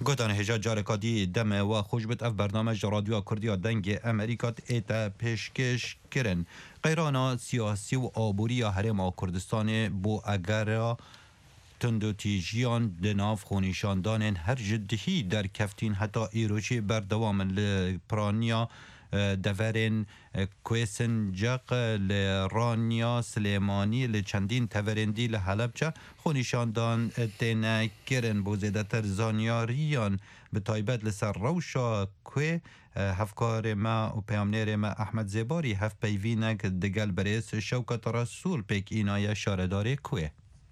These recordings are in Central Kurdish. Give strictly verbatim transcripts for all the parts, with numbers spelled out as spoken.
گوتان هجا جارکادی دم و خوشبت اف برنامج رادیو کردیا دنگ امریکات ایتا پیشکش کرن قیرانا سیاسی و آبوری هرم کردستان بو اگر تندو تیجیان دناف خونیشاندان هر جدهی در کفتین حتی ایروچی بردوام لپرانیا دورین کویسنجاق لرانیا سلیمانی لچندین تورندی لحلبچه خونیشاندان تینا کرن بوزیده تر زانیاریان به تایبت لسر روشا کوی هفکار ما و پیامنیر ما احمد زباری هف پیوینک دگل بریس شوکت رسول پیک اینای شارداری کوی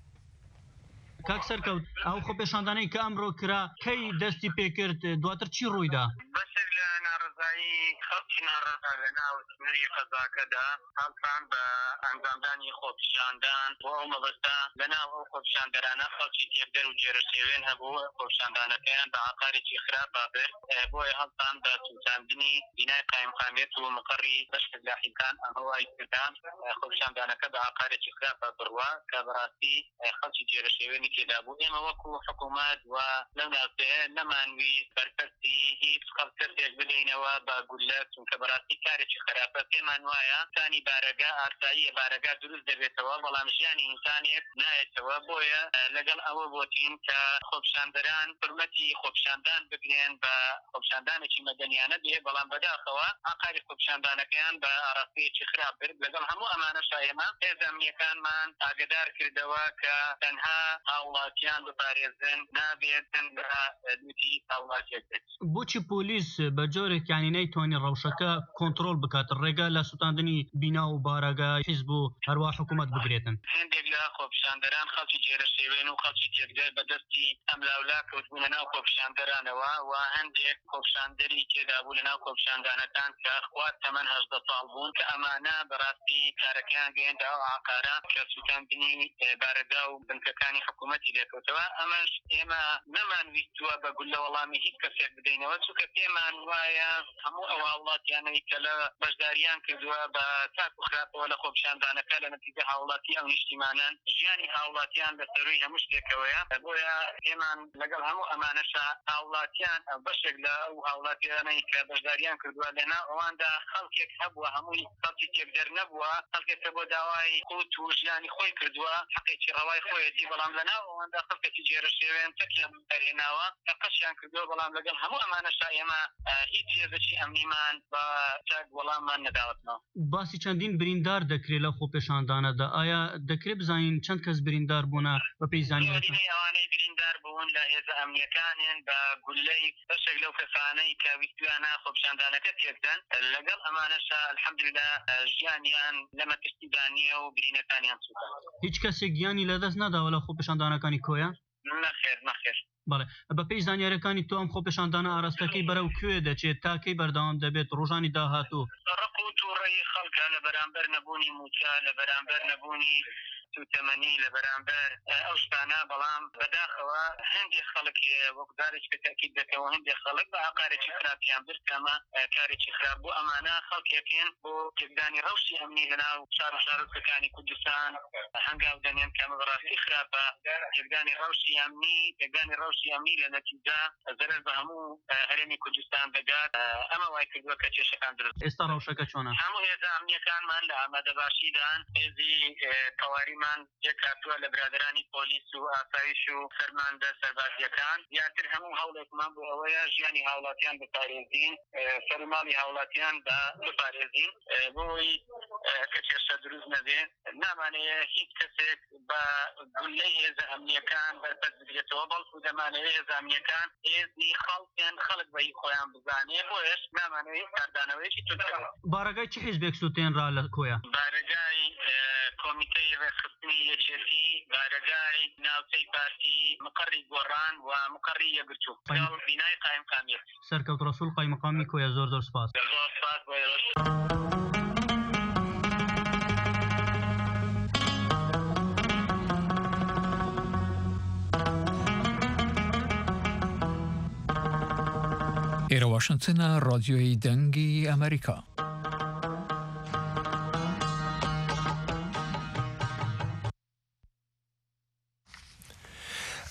کاک سەرکەوت ئەو خۆپێشاندانەی کە ئەمڕۆ کرا کەی دەستی پێکرد دواتر چی ڕوویدا؟ بەشێک لە ناڕزایی خەڵکی ناڕزا لە ناو سنووری قەزاکەدا هەڵسان بە ئەنجامدانی خۆپیشاندان بۆ ئەو مەبەستە لە ناو ئەو خۆپیشاندەرانە خەڵکی تێبدەر و جێرەشێوێن هەبوو خۆپیشاندانەکەیان بە عەقارێکی خراپە برد بۆیە هەڵسان بە سووتاندنی بینای قایمقامیەت و مقڕی بەشێک لە حیکان ئەمەوای کردان خۆپیشاندانەکە بە عەقارێکی خراپە بڕوا کە بەڕاستی خەڵکی جێرەشێوێنی تێدا بوو. ئێمە وەکو حکوومەت و لەو ناوچەیە نەمانویست بەرپەرستی هیچ خەڵکەسێک بدەینەوە بە گولە چونکە بەڕاستی کارێکی خراپە پێمان وایە ئینسانی بارەگا ئاساییە بارەگا دروست دەبێتەوە بەڵام ژیانی ئینسانێک نایەتەوە بۆیە لەگەڵ ئەوە بۆتین کە خۆپیشاندەران حرمەتی خۆپیشاندان بگرێن بە خۆپیشاندانێکی مەدەنیانە بێ بەڵام بەداخەوە عەقاری خۆپیشاندانەکەیان بە ئاراستەیەکی خراپ برد لەگەڵ هەموو ئەمانەش ئێمە هێزەمنیەکانمان ئاگدار کردەوە کە تەنها هاوڵاتیان بپارێزن نابێتن بە دوتی هاوڵاتیەک. بۆچی پۆلیس بە جۆرێک یانی نەیتوانی ڕەوشەکە کۆنتڕۆل بکات ڕێگە لە سوتاندنی بینا و بارەگا حیزب و هەروە حکوومەت بگرێتن؟ هەندێک لە خۆپیشاندەران خەڵکی جێرەشێوێن و خەڵکی تێکدەر بەدەستی ئەم لاولا کەوتبوون لە ناو خۆپیشاندەرانەوە و هەندێک خۆپیشاندەری تێدا بوو لە ناو خۆپیشاندانەکان کە خوات تەمەن هەژدە ساڵ بوون کە ئەمانە بەڕاستی کارەکەیان گەیەندا و عەقارە کە سوتاندنی بارەگا و بنکەکانی حکوومەتی لێکەوتەوە. ئەمەش ئێمە نەمانویستووە بە گول لە وەڵامی هیچ کەسێک بدەینەوە چونکە پێمان وایە هەموو ئەو هاوڵاتیانەی کە لە بەشداریان کردووە بە چاک و خراپەوە لە خۆپیشاندانەکە لە نەتیجە هاوڵاتی ئەو نیشتیمانان ژیانی هاوڵاتیان بەسەروی هەموو شتێکەوەیە بۆیە ئێمان لەگەڵ هەموو ئەمانەشە هاوڵاتیان بەشێک لە ئەو هاوڵاتیانەی کە بەشداریان کردووە لەنا ئەواندا خەڵکێک هەبووە هەمووی خەڵکی تێکدەر نەبووە خەڵکێکە بۆ داوای قوت و ژیانی خۆی کردووە حەقێکی ڕەوای خۆیەتی بەڵام لەناو ئەواندا خەڵکێکی جێرەشێوێن تەکیان بەرهێناوە کە قەشیان کردووە بەڵام لەگەڵ هەموو ئەمانەشە ئێمە هیچ هێزێکی ئەمنیمان بە چاک وەڵاممان نەداوەتەوە. باسی چەندین بریندار دەکرێت لە خۆپێشاندانەدا ئایا دەکرێت بزانین چەند کەس بریندار بوونە بە پێی زانیاری ئەوانەی بریندار بوون لە هێزە ئەمنیەکانیان بە گولەی بەشێک لەو کەسانەی کە ویستویانە خۆپیشاندانەکە تێکدەن لەگەڵ ئەمانەشە الحەمدوللا ژیانیان لە مەترسیدا نییە و برینەکانیان سووتان. هیچ کەسێک گیانی لەدەست نەداوە لە خۆپێشاندانەکانی کۆیە؟ نەخێر نەخێر. بەڵێ بە پێی زانیاریەکانی تۆ ئەم خۆپێشاندانە ئاراستەکەی بەرەو کوێ دەچێت تاکەی بەردەوام دەبێت ڕۆژانی داهاتوو؟ ڕق و تووڕەی خەڵکە لە بەرامبەر نەبوونی موچە لە بەرامبەر نەبوونی سوتەمەنی لە بەرامبەر ئەو شتانە بەڵام بەداخەوە هەندێک خەڵک وەکدارێک بەتاکید دەکەوە هەندێک خەڵک بە عەقارێکی خراپیان برد کەمە کارێکی خراپ بوو ئەمانە خەڵکێکێن بۆ تێکدانی ڕەوشی ئەمنی لەناو شار و شارۆچکەکانی کوردستان هەنگاو دەنێن کەمە بەڕاستی خراپە تێکدانی ڕەوشی ئەمنی تێکدانی ڕەوشی ئەمنی لە نەتیجە زەرەر بە هەموو هەرێمی کوردستان دەگات ئەمە وای کردووە کە کێشەکان دروست. ئێستا ڕەوشەکە چۆنە؟ هەموو هێزە ئەمنیەکانمان لە ئامادەباشیدان هێزی تەواریمان یەکاتووە لە برادرانی پۆلیس و ئاسایش و فەرماندە سەربازیەکان یاتر هەموو هەوڵێکمان بۆ ئەوەیە ژیانی هاوڵاتیان بپارێزین سەرماڵی هاوڵاتیان بپارێزین بۆی کە کێشە دروست نەبێ نامانەیە هیچ کەسێک بە گولەی هێزە ئەمنیەکان بەرپەرز بگرێتەوە بەڵکو دەمانەوێت هێزە ئەمنیەکان هێزی خەڵکیان خەڵک بەهی خۆیان بزانێ بۆیش نامانەوەی کاردانەوەیکی تونتر. بارەگای چ حیزبێک سوتێنرا لە کۆیە؟ بارەگای کۆمیتەی ڕێکخستنی یەکێتی بارەگای ناوچەی پارتی مقڕی گۆڕان و مقڕی یەکگرتوو بینای قایمقامیەت. سەرکەوت ڕەسوول قایمقامی کۆیە زۆر زۆر سپاس. زۆر سپاس بۆ ئێوەش. ئێرە واشنگتنە ڕادیۆی دەنگی ئەمریکا.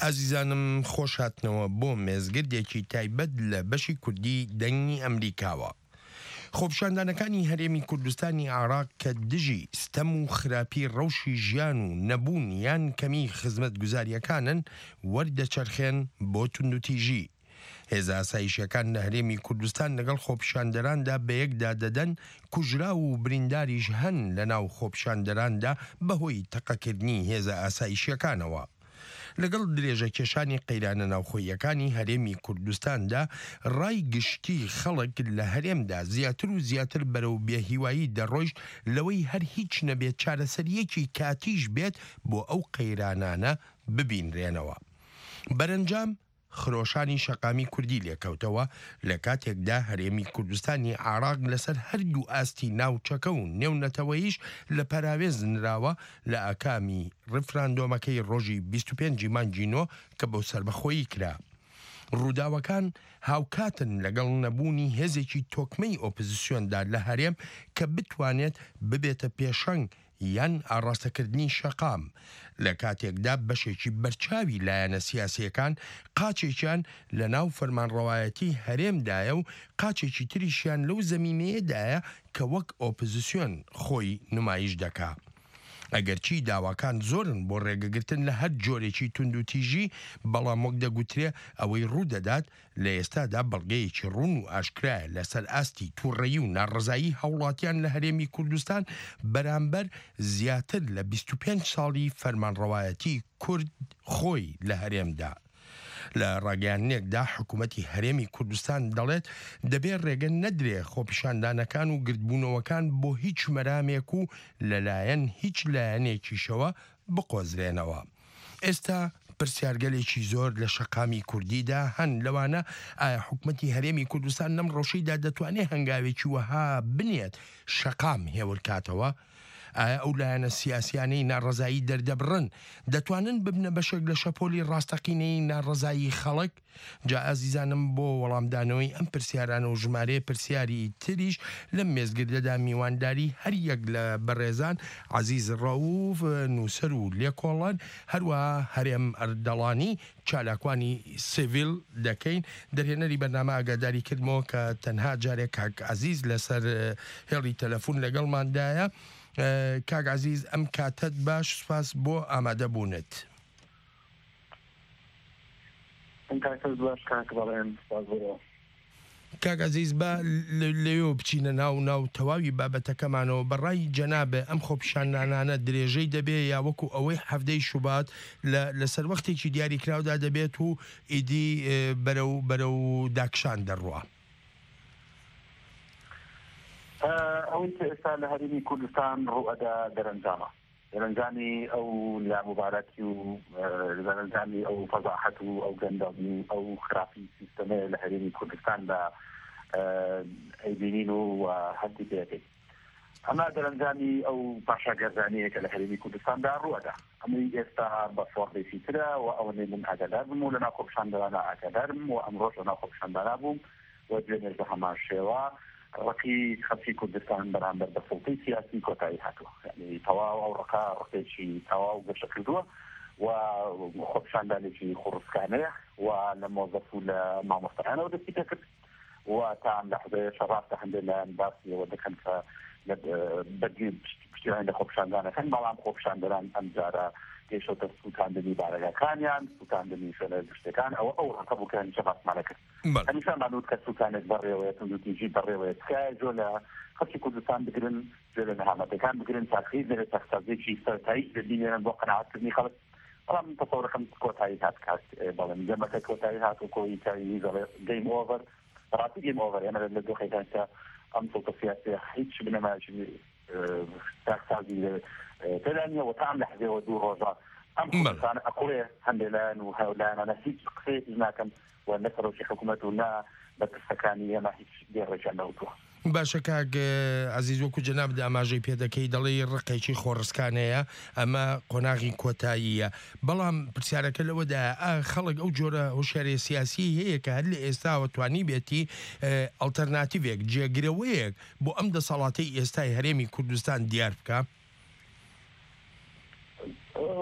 ئازیزانم خۆش هاتنەوە بۆ مێزگردێکی تایبەت لە بەشی کوردی دەنگی ئەمریکاوە. خۆپیشاندانەکانی هەرێمی کوردستانی عێراق کە دژی ستەم و خراپی ڕەوشی ژیان و نەبوون یان کەمی خزمەت گوزاریەکانن وەردەچەرخێن بۆ توندوتیژی. هێزە ئاسایشیەکان لە هەرێمی کوردستان لەگەڵ خۆپیشاندەراندا بەیەکدا دەدەن کوژرا و برینداریش هەن لە ناو خۆپیشاندەراندا بەهۆی تەقەکردنی هێزە ئاسایشیەکانەوە. لەگەڵ درێژە کێشانی قەیرانە ناوخۆیەکانی هەرێمی کوردستاندا ڕای گشتی خەڵک لە هەرێمدا زیاتر و زیاتر بەرەو بێهیوایی دەڕۆیشت لەوەی هەر هیچ نەبێت چارەسەریەکی کاتیش بێت بۆ ئەو قەیرانانە ببینرێنەوە. بەرەنجام خرۆشانی شەقامی کوردی لێکەوتەوە لە کاتێکدا هەرێمی کوردستانی عێراق لەسەر هەردوو ئاستی ناوچەکە و نێونەتەوەیش لە پەراوێز نراوە لە ئاکامی ڕفراندۆمەکەی ڕۆژی بیست و پێنجی مانگی نۆ کە بەو سەربەخۆیی کرا. ڕووداوەکان هاوکاتن لەگەڵ نەبوونی هێزێکی تۆکمەی ئۆپۆزیسیۆندا لە هەرێم کە بتوانێت ببێتە پێشەنگ یان ئاڕاستەکردنی شەقام، لە کاتێکدا بەشێکی بەرچاوی لایەنە سیاسیەکان قاچێکیان لە ناو فەرمانڕەوایەتی هەرێمدایە و قاچێکی تریشیان لەو زەمینەیەدایە کە وەک ئۆپۆزیسیۆن خۆی نمایش دەکا. ئەگەرچی داواکان زۆرن بۆ ڕێگەگرتن لە هەر جۆرێکی توندوتیژی، بەڵام وەک دەگوترێ ئەوەی ڕوودەدات لە ئێستادا بەڵگەیەکی ڕوون و ئاشکرایە لەسەر ئاستی تووڕەیی و ناڕزایی هەوڵاتیان لە هەرێمی کوردستان بەرامبەر زیاتر لە بیست و پێنج ساڵی فەرمانڕەوایەتی کورد خۆی لە هەرێمدا. لە ڕاگەیانێکدا حکوومەتی هەرێمی کوردستان دەڵێت دەبێت ڕێگە نەدرێ خۆپیشاندانەکان و گردبوونەوەکان بۆ هیچ مەرامێک و لەلایەن هیچ لایەنێکیشەوە بقۆزرێنەوە. ئێستا پرسیارگەلێکی زۆر لە شەقامی کوردیدا هەن لەوانە ئایا حکوومەتی هەرێمی کوردستان لەم ڕۆژەیدا دەتوانێت هەنگاوێکی وەها بنێت شەقام هێورکاتەوە؟ ئایا ئەو لایەنە سیاسیانەی ناڕزایی دەردەبڕن دەتوانن ببنە بەشێک لە شەپۆلی ڕاستەقینەی ناڕزایی خەڵک؟ جا ئازیزانم بۆ وەڵامدانەوەی ئەم پرسیارانە و ژمارەیە پرسیاری تریش لەم مێزگردەدا میوانداری هەر یەک لە بەڕێزان عەزیز ڕەوف نووسەر و لێکۆڵان هەروەها هەرێم ئەردەڵانی چالاکوانی سیڤیل دەکەین. دەرهێنەری بەرنامە ئاگاداری کردمەوە کە تەنها جارێک کاک عەزیز لەسەر هێڵی تەلەفۆن لەگەڵماندایە. کاک عەزیز ئەم کاتت باش، سوپاس بۆ ئامادەبوونت. کاک عەزیز با لەوێ بچینە ناو ناو تەواوی بابەتەکەمانەوە. بەڕای جەنابێ ئەم خۆپیشاندانانە درێژەی دەبێ یا وەکو ئەوەی هەفتەی شوبات لەسەر وەختێکی دیاریکراودا دەبێت و ئیدی بەرەو بەرەو داکشان دەڕوە؟ ئەوەی کە ئێستا لە هەرێمی کوردستان ڕوئەدا دەرەنجامە، دەرەنجامی ئەو لا مبارەتی و دەرەنجامی ئەو فەزاحەت و ئەو گەندەڵی و ئەو خراپی سیستەمەیە لە هەرێمی کوردستاندا ئەیبینین و هەردی پێەکەین. ئەمە دەرەنجامی ئەو پاشاگەرزانەیە کە لە هەرێمی کوردستاندا ڕوئەدا. ئەمەی ئێستا بە فۆڕێکی ترە و ئەوەنێ من ئاگادار بووم و لە ناو خۆپیشاندانە ئاگادارم و ئەمڕۆژ لە ناو خۆپیشاندانە بووم و دوێنێ بە هەمان شێوە ڕقی خەڵکی کوردستان بەرامبەر بە سڵتەی سیاسی کۆتایی هاتووە. یعنی تەواو ئەو ڕقا ڕقێکی تەواو گەشە کردووە و خۆپیشاندانێکی خوڕسکانەیە و لە مۆزەف و لە مامۆستایانەوە دەستی پێ کرد و تا ئەم لەحظەیە ڕاستە هەندێک لایەن باسیەوە دەکەن کە بەدی پشتیوانی لە خۆپیشاندانەکەن، بەڵام خۆپیشاندەران ئەم جارە گەیشتە سووتاندنی بارەکەکانیان، سووتاندنی شوێنە گشتەکان. ئەوە ئەو ڕقە بوو کە هەمیشە باسمانە کرد. هەمیشە مانوت کە سووتانێک بەڕێوەیە توندوتیژی بەڕێوەیە تکایە جۆ لە خەڵکی کوردستان بگرن، جۆ لە نەهامەتەکان بگرن تاخیر دەرێت تەخسازێکی سەرەتایی دەبینێنن بۆ قەناعەتکردنی خەڵک. بەڵام تەسەوڕەکەم کۆتایی هات کات بەڵێن گەمەکە کۆتایی هات و کۆی تایی گەیم ئۆڤەر ڕاستی گەیم ئۆڤەر ئێمە لە دۆخەکان کە ئەم سڵتە سیاسیە هیچ بنەمایەکی تەخسازی تێدا نییە و تا ئەم لەحظەیەوە دوو ڕۆژە ئەم کوردستانە ئەقوڵێ هەندێک لایەن و هەولایەنانە هیچ قسەیەکی ناکەن و نە سەرۆکی حکوومەت و نا بە پرسەکانی ئێمە هیچ دێڕێکیان نەوتووە. باشە کاک عەزیز، وەکو جەناب ئاماژەی پێ دەکەی دەڵێ ڕقێکی خۆڕسکانەیە، ئەمە قۆناغی کۆتاییە. بەڵام پرسیارەکە لەوەدا خەڵک ئەو جۆرە هۆشیارە سیاسی هەیە کە هەر لە ئێستاوە توانی بێتی ئەڵتەرناتیڤێک جێگرەوەیەک بۆ ئەم دەسەڵاتەی ئێستای هەرێمی کوردستان دیار بکە؟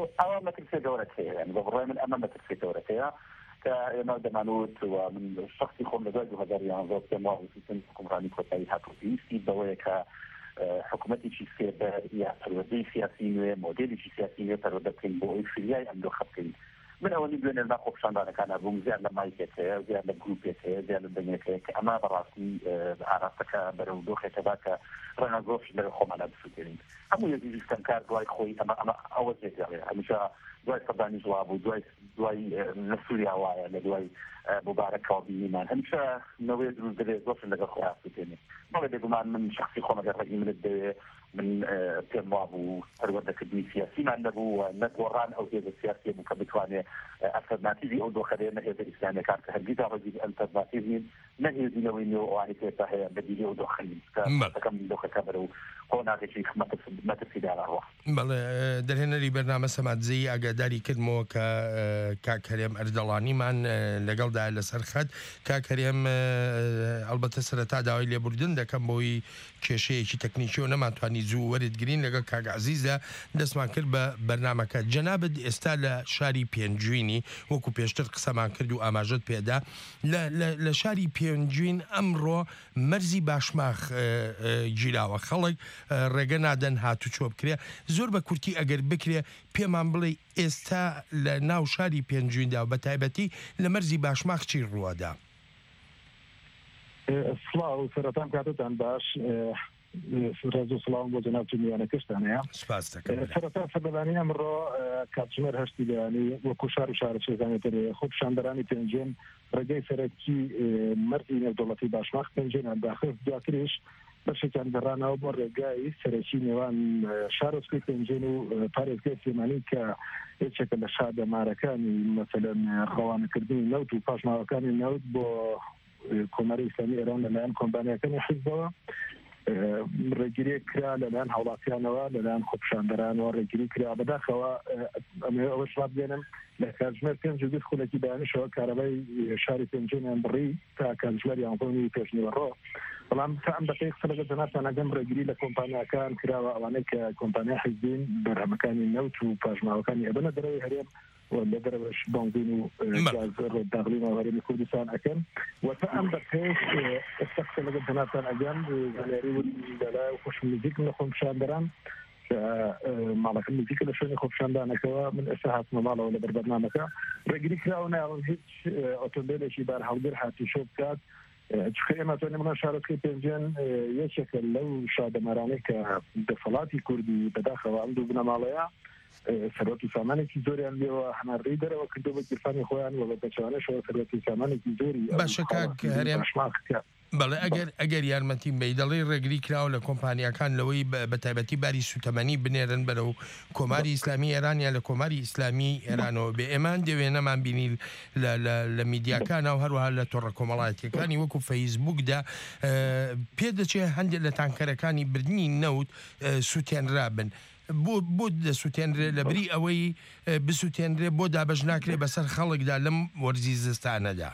ئەوە مەترسێ گەورەت هەیە یعنی بە بڕای من ئەمە مەترسێ گەورەت هەیە کە ئێمە دەمانوت و من شخصی خۆم لە دوای دوو هەزار و یانزە پێم وا بوو حکومڕانی کۆتایی هاتوویستی بەوەیە کە حکوومەتێکی سێبەر یا پەروەردەی سیاسی نوێ مۆدێلێکی سیاسی نوێ پەروەردە بکەین بۆ ئەوی فریای ئەم دۆخە بکەین. من ئەوەی دوێنێ نا خۆپیشاندانەکانە بووم زیاد لە مایکێت هەیە زیاد لە گروپێت هەیە زیاد لە دەنگێک هەیە کە ئەمە بەڕاستی ئاراستەکە بەرەو دۆخێکەدا کە ڕەنگە زۆرش لەوێ خۆمانە بسووتێنین. هەموو یەکی ستەمکار دوای خۆی ئەمە ئەمە ئەوە زێداڵێ هەمیشە دوای سەردانی جواب و دوای دوای لە سووریا وایە لە دوای مبارەکەوە بینیمان هەمیشە نەوەی دروست دەبێت زۆرشن لەگەڵ خۆیان بسووتێنێ. بەڵێ بێگومان من شخصی خۆم ئەگەر ڕێگی منت دەوێ من پێم وا بوو پەروەردەکردنی سیاسیمان نەبوو و نەگۆڕان ئەو هێزە سیاسی بوو کە بتوانێت ئەلتەرناتیڤی ئەو دۆخەرێ نە هێزە ئیسلامیەکان کە هەرگیز ڕێگی ئەلتەرناتیڤ نین نە هێزینەوەی نێو ئەوانی پێتا هەیە بەدیلی ئەو دۆخەنین کەکەم دۆخەکە بەرەو قۆناغێکی مەترسیدارەوە. بەڵێ دەرهێنەری بەرنامە سەماتزەیی ئاگاداری کردمەوە کە کاکەرێم ئەردەڵانیمان لەگەڵدا لەسەر خەت کاکەرێم ئەلبەتە سەرەتا داوای لێبوردن دەکەم بۆی کێشەیەکی تەکنیکی و نەماتوانی زوو وەرتگرین لەگەڵ کاک عەزیزە دەستمان کرد بە بەرنامەکە. جەنابەت ئێستا لە شاری پێنجوینی وەکو پێشتر قسەمان کرد و ئاماژەت پێدا لە شاری پێنجوین ئەمڕۆ مەرزی باشماخ گیراوە خەڵک ڕێگە نادەن هاتوچۆ بکرێ زۆر بە کورتی ئەگەر بکرێ پێمان بڵێ ئێستا لە ناو شاری پێنجویندا و بە تایبەتی لە مەرزی باشماخ چی ڕووەدا؟ سڵاو سەرەتان کاتتان باش ڕێز و سڵاوم بۆ جەناب میوانەکەشتانەیە سپاس دەکەم. سەرەتا سەردەبانی ئەمڕۆ کاتژمێر هەشتی بەیانی وەکو شار و شارەچێزانێتەر خۆپیشاندەرانی پێنجێن ڕێگەی سەرەکی مەرزی نێودەوڵەتی باشماخ پێنجێنان داخل دواتریش بەشێکیان گەڕانەوە بۆ ڕێگای سەرەکی نێوان شارۆچکەی پێنجێن و پارێزگای سلێمانی کە یەکێکە لە شادەمارەکانی مەسەلەن خەوانەکردنی نەوت و پاشماوەکانی نەوت بۆ کۆمەرەی ئیسلامی ئێران لەلایەن کۆمپانیەکانی حیزبەوە ڕێگیری کرا لەلایەن هەوڵاتیانەوە لەلایەن خۆپیشاندەرانەوە ڕێگیری کرا بەداخەوە ئەمێ ئەوەش ڕابگەێنم لە کاتژمێر پێنج و بیست خولەکی بەیانیشەوە کارەبای شاری پێنجێنیان بڕی تا کاتژمێر یانزەی پێشنیوەڕۆ بەڵام تا ئەم دەقەی قسە لەگەڵ جەنابتان ئەگەم ڕێگیری لە کۆمپانیاکان کراوە ئەوانەی کە کۆمپانیا حیزبین بەرهەمەکانی نەوت و پاشماوەکانی ئەبەنە دەرەوەی هەرێم لە دەرەوەش بانزین و داغڵینەوە هەرێمی کوردستان ئەکەن وەتا ئەم دەقەیەش ئێستا قسە لەگەڵ جەنابتان ئەگەم زانیاری لەلای خۆش موزیک لە خۆپیشاندەران ماڵەکە موزیکە لە شوێنی خۆپیشاندانەکەەوە من ئێستا هاتمە ماڵەوە لە بەربەرنامەکە ڕێگیری کراوە ناوەن هیچ ئۆتۆمبیلێکی بار هەڵگر هاتی شۆ بکات چکە ئێمە توانێ منە شارەکەی پێنجێن یەکێکە لەو شادەمارانەی کە دەسەڵاتی کوردی بەداخەوە ئەم دوو بنەماڵەیە سەرەت و سامانێکی زۆریان لێەوە هەناڕی دەرەوە کردو بە گیرفانی خۆیان وە بە بەچوانەشەوە سەرەت و سامانێکی زۆری باشە کاک هەرێم بەڵێ ئەگەر ئەگەر یارمەتی بی دەڵێ ڕێگری کراوە لە کۆمپانیەکان لەوەی بە تایبەتی باری سوتەمەنی بنێرن بەرەو کۆماری ئیسلامی ئێرانیان لە کۆماری ئیسلامی ئێرانەوە بێ ئێمان دەوێ نەمان بینی لە میدیاکانە و هەروەها لە تۆڕە کۆمەڵایەتیەکانی وەکو فەیسبوکدا پێ دەچێت هەندێک لە تانکەرەکانی بردننی نەوت سووتێنرابن بۆ بۆ دەسووتێنرێ لە بری ئەوەی بسووتێنرێ بۆ دابەش ناکرێ بەسەر خەڵکدا لەم وەرزی زستانەدا.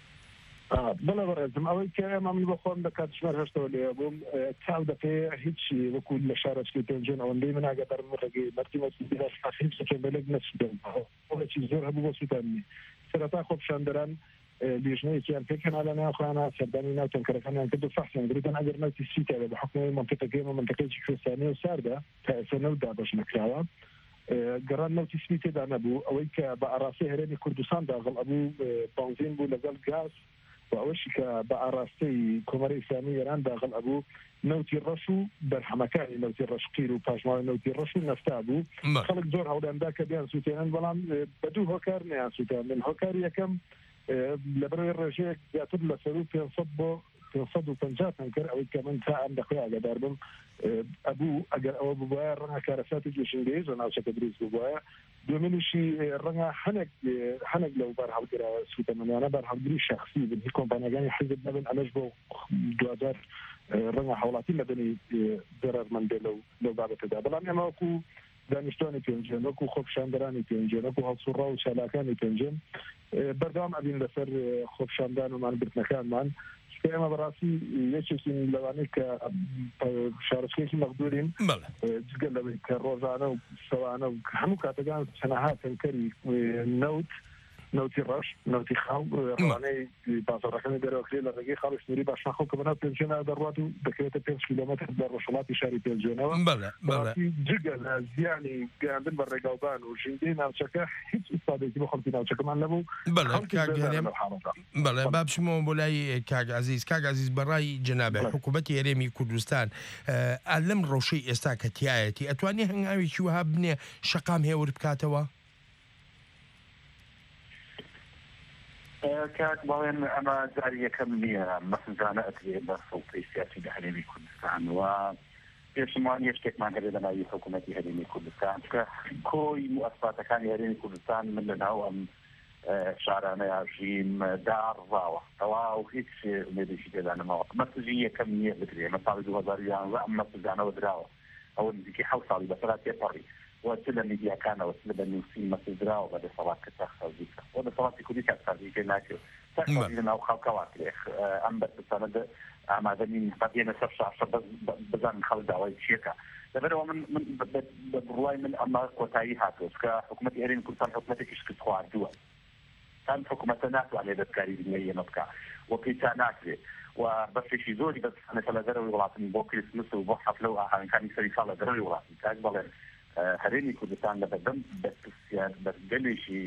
بەڵێ بەڕێزم ئەوەی کە ئێمە من بۆ خۆم لە کاتژمێر هەشتەوە لێ بووم چاو دەپێ هیچی وەکو لە شارەچکەی پێنجێن ئەوەندەی من ئاگادارم ڕێگەی مەرتیمەسیبێلێک نەسوودێنچی زۆر هەبوو بۆ سووتانی سەرەتا خۆپیشاندەران لیژنەیەکیان پێکەنا لە ناوخانە سەردانی ناو تەنکەرەکانیان کرد و فەحسیان گرتن ئەگەر نەوتی سیتە بە حکومەوەی منتیقەکەی و منتیقەیەکی کوردستانی و ساردا تا ئێستا نەوت دابەش نەکراوە گەڕان نەوتی سپی تێدا نەبوو ئەوەی کە بە ئاڕاستی هەرێمی کوردستان داغڵ ئەبوو بانزین بوو لەگەڵ گاز و ئەوەشی کە بە ئاڕاستەی کۆمەرە ئیسلامی ئێران داغڵ ئەبوو نەوتی ڕەش و بەرهەمەکانی نەوتی ڕەشقیر و پاشماوەی نەوتی ڕەش و نەفتا بوو خەڵک زۆر هەوڵیاندا کە بیان سووتێنن بەڵام بە دوو هۆکار نەیان سووتێنن هۆکاری یەکەم لەبەرەوەی ڕێژەیەک زیاتر لە سەر و پێنجسەد بۆ پێنجسەد و پەنجا تەنکەر ئەوەی کە من تا ئەم دەخۆی ئاگادار بم ئەبوو ئەگەر ئەوە ببوایە ڕەنگە کارەساتی گەشتگەیی زۆر ناوچەکە دروست ببوایە دوێنێشی ڕەنگە هەنێک هەنێک لەو بەر هەڵگرا سوتەمەنیانە بەر هەڵگری شخصی بن هی کۆمپانیەکانی حیزب نەبن ئەمەش بۆ دوهزار ڕەنگە هەوڵاتی مەدەنی دەرەرمەند بێ لەو لەو بابەتەدا بەڵام ئێمە وەکو دانیشتوانی پێنجێن وەکو خۆپیشاندەرانی پێنجێن وەکو هەڵسوڕا و چالاکانی پێنجێن بەردەوام ئەبین لەسەر خۆپیشاندان و مانبردنەکانمان ئێمە بەڕاستی یەکێکی لەوانەیە کە شارچکێکی مەقدورین جگە لەوەی کە ڕۆژانە و شەوانە و هەموو کاتەکان چەنەها تەنکەری نەوت نوتی ڕەش نوتی خاڵ ڕوانەی بازاڕەکانی دەرەوەکرێت لە ڕێگەی خاڵی سنووری باشناخۆ کە بەناو پێنجێنە دەڕوات و دەکەوێتە پێنج کیلۆمەتر لە ڕۆژهەڵاتی شاری پێنجێنەوە جگە لە زیانی گەیاندن بە ڕێگاوبان و ژینگەی ناوچەکە هیچ ئیسپادێکی بۆ خەڵکی ناوچەکەمان نەبوو. بەڵێ با بچمەوە بۆ لای کاک عەزیز. کاک عەزیز بەڕای جەنابێت حکوومەتی هەرێمی کوردستان لەم ڕەوشەی ئێستا کە تایەتی ئەتوانێ هەنگاوێکی وها بنێ شەقام هێور بکاتەوە؟ کاک باڵێن ئەمە جاری یەکەم نییە مەسنجانە ئەکرێ بە سەڵتەی سیاسی لە هەرێمی کوردستان و پێشمان یە شتێکمان هەبێت لە ناوی حکوومەتی هەرێمی کوردستان کە کۆی موەسساتەکانی هەرێمی کوردستان من لە ناو ئەم شارانەیە ژیم داڕزاوە تەواو هیچ ئومێدێکی تێدا نەماوە. مەسنجی یەکەم نییە بکرێ مە ساڵی دوو هەزار و یانزە ئەم مەسنجانەوە دراوە ئەوە نزیکی حەوت ساڵی بەسەرا تێپەڕی وەچ لە میدیاکانەوە لە بەنووسی مەسەدراوە بە دەسەڵات کە تاخسازیکە و دەسەڵاتی کوردی تاخسازیکە ناکرد تاخسازی لە ناو خەڵکەوە کرێ ئەم بەرپرسانە ئامادە نین بەبێنە سەر شاشە بزانن خەڵک داوای چیەکە. لەبەرەوە من بە بڕوای من ئەمە کۆتایی هاتووە کە حکوومەتی هەرێمی کوردستان حکوومەتێکی شکست خواردووە. ئەم حکوومەتە ناتوانێت دەستکاری دنیای ئێمە بکە و پێیتا ناکرێت و بەشێکی زۆری بەسانەکە لە دەرەوەی وڵاتن بۆ کریسمس و بۆ حەفلە و ئاهەنگەکانی سەری ساڵ لە دەرەوەی وڵاتن کاک بەڵێن هەرێمی کوردستان لە بەردەم بەرگەلێکی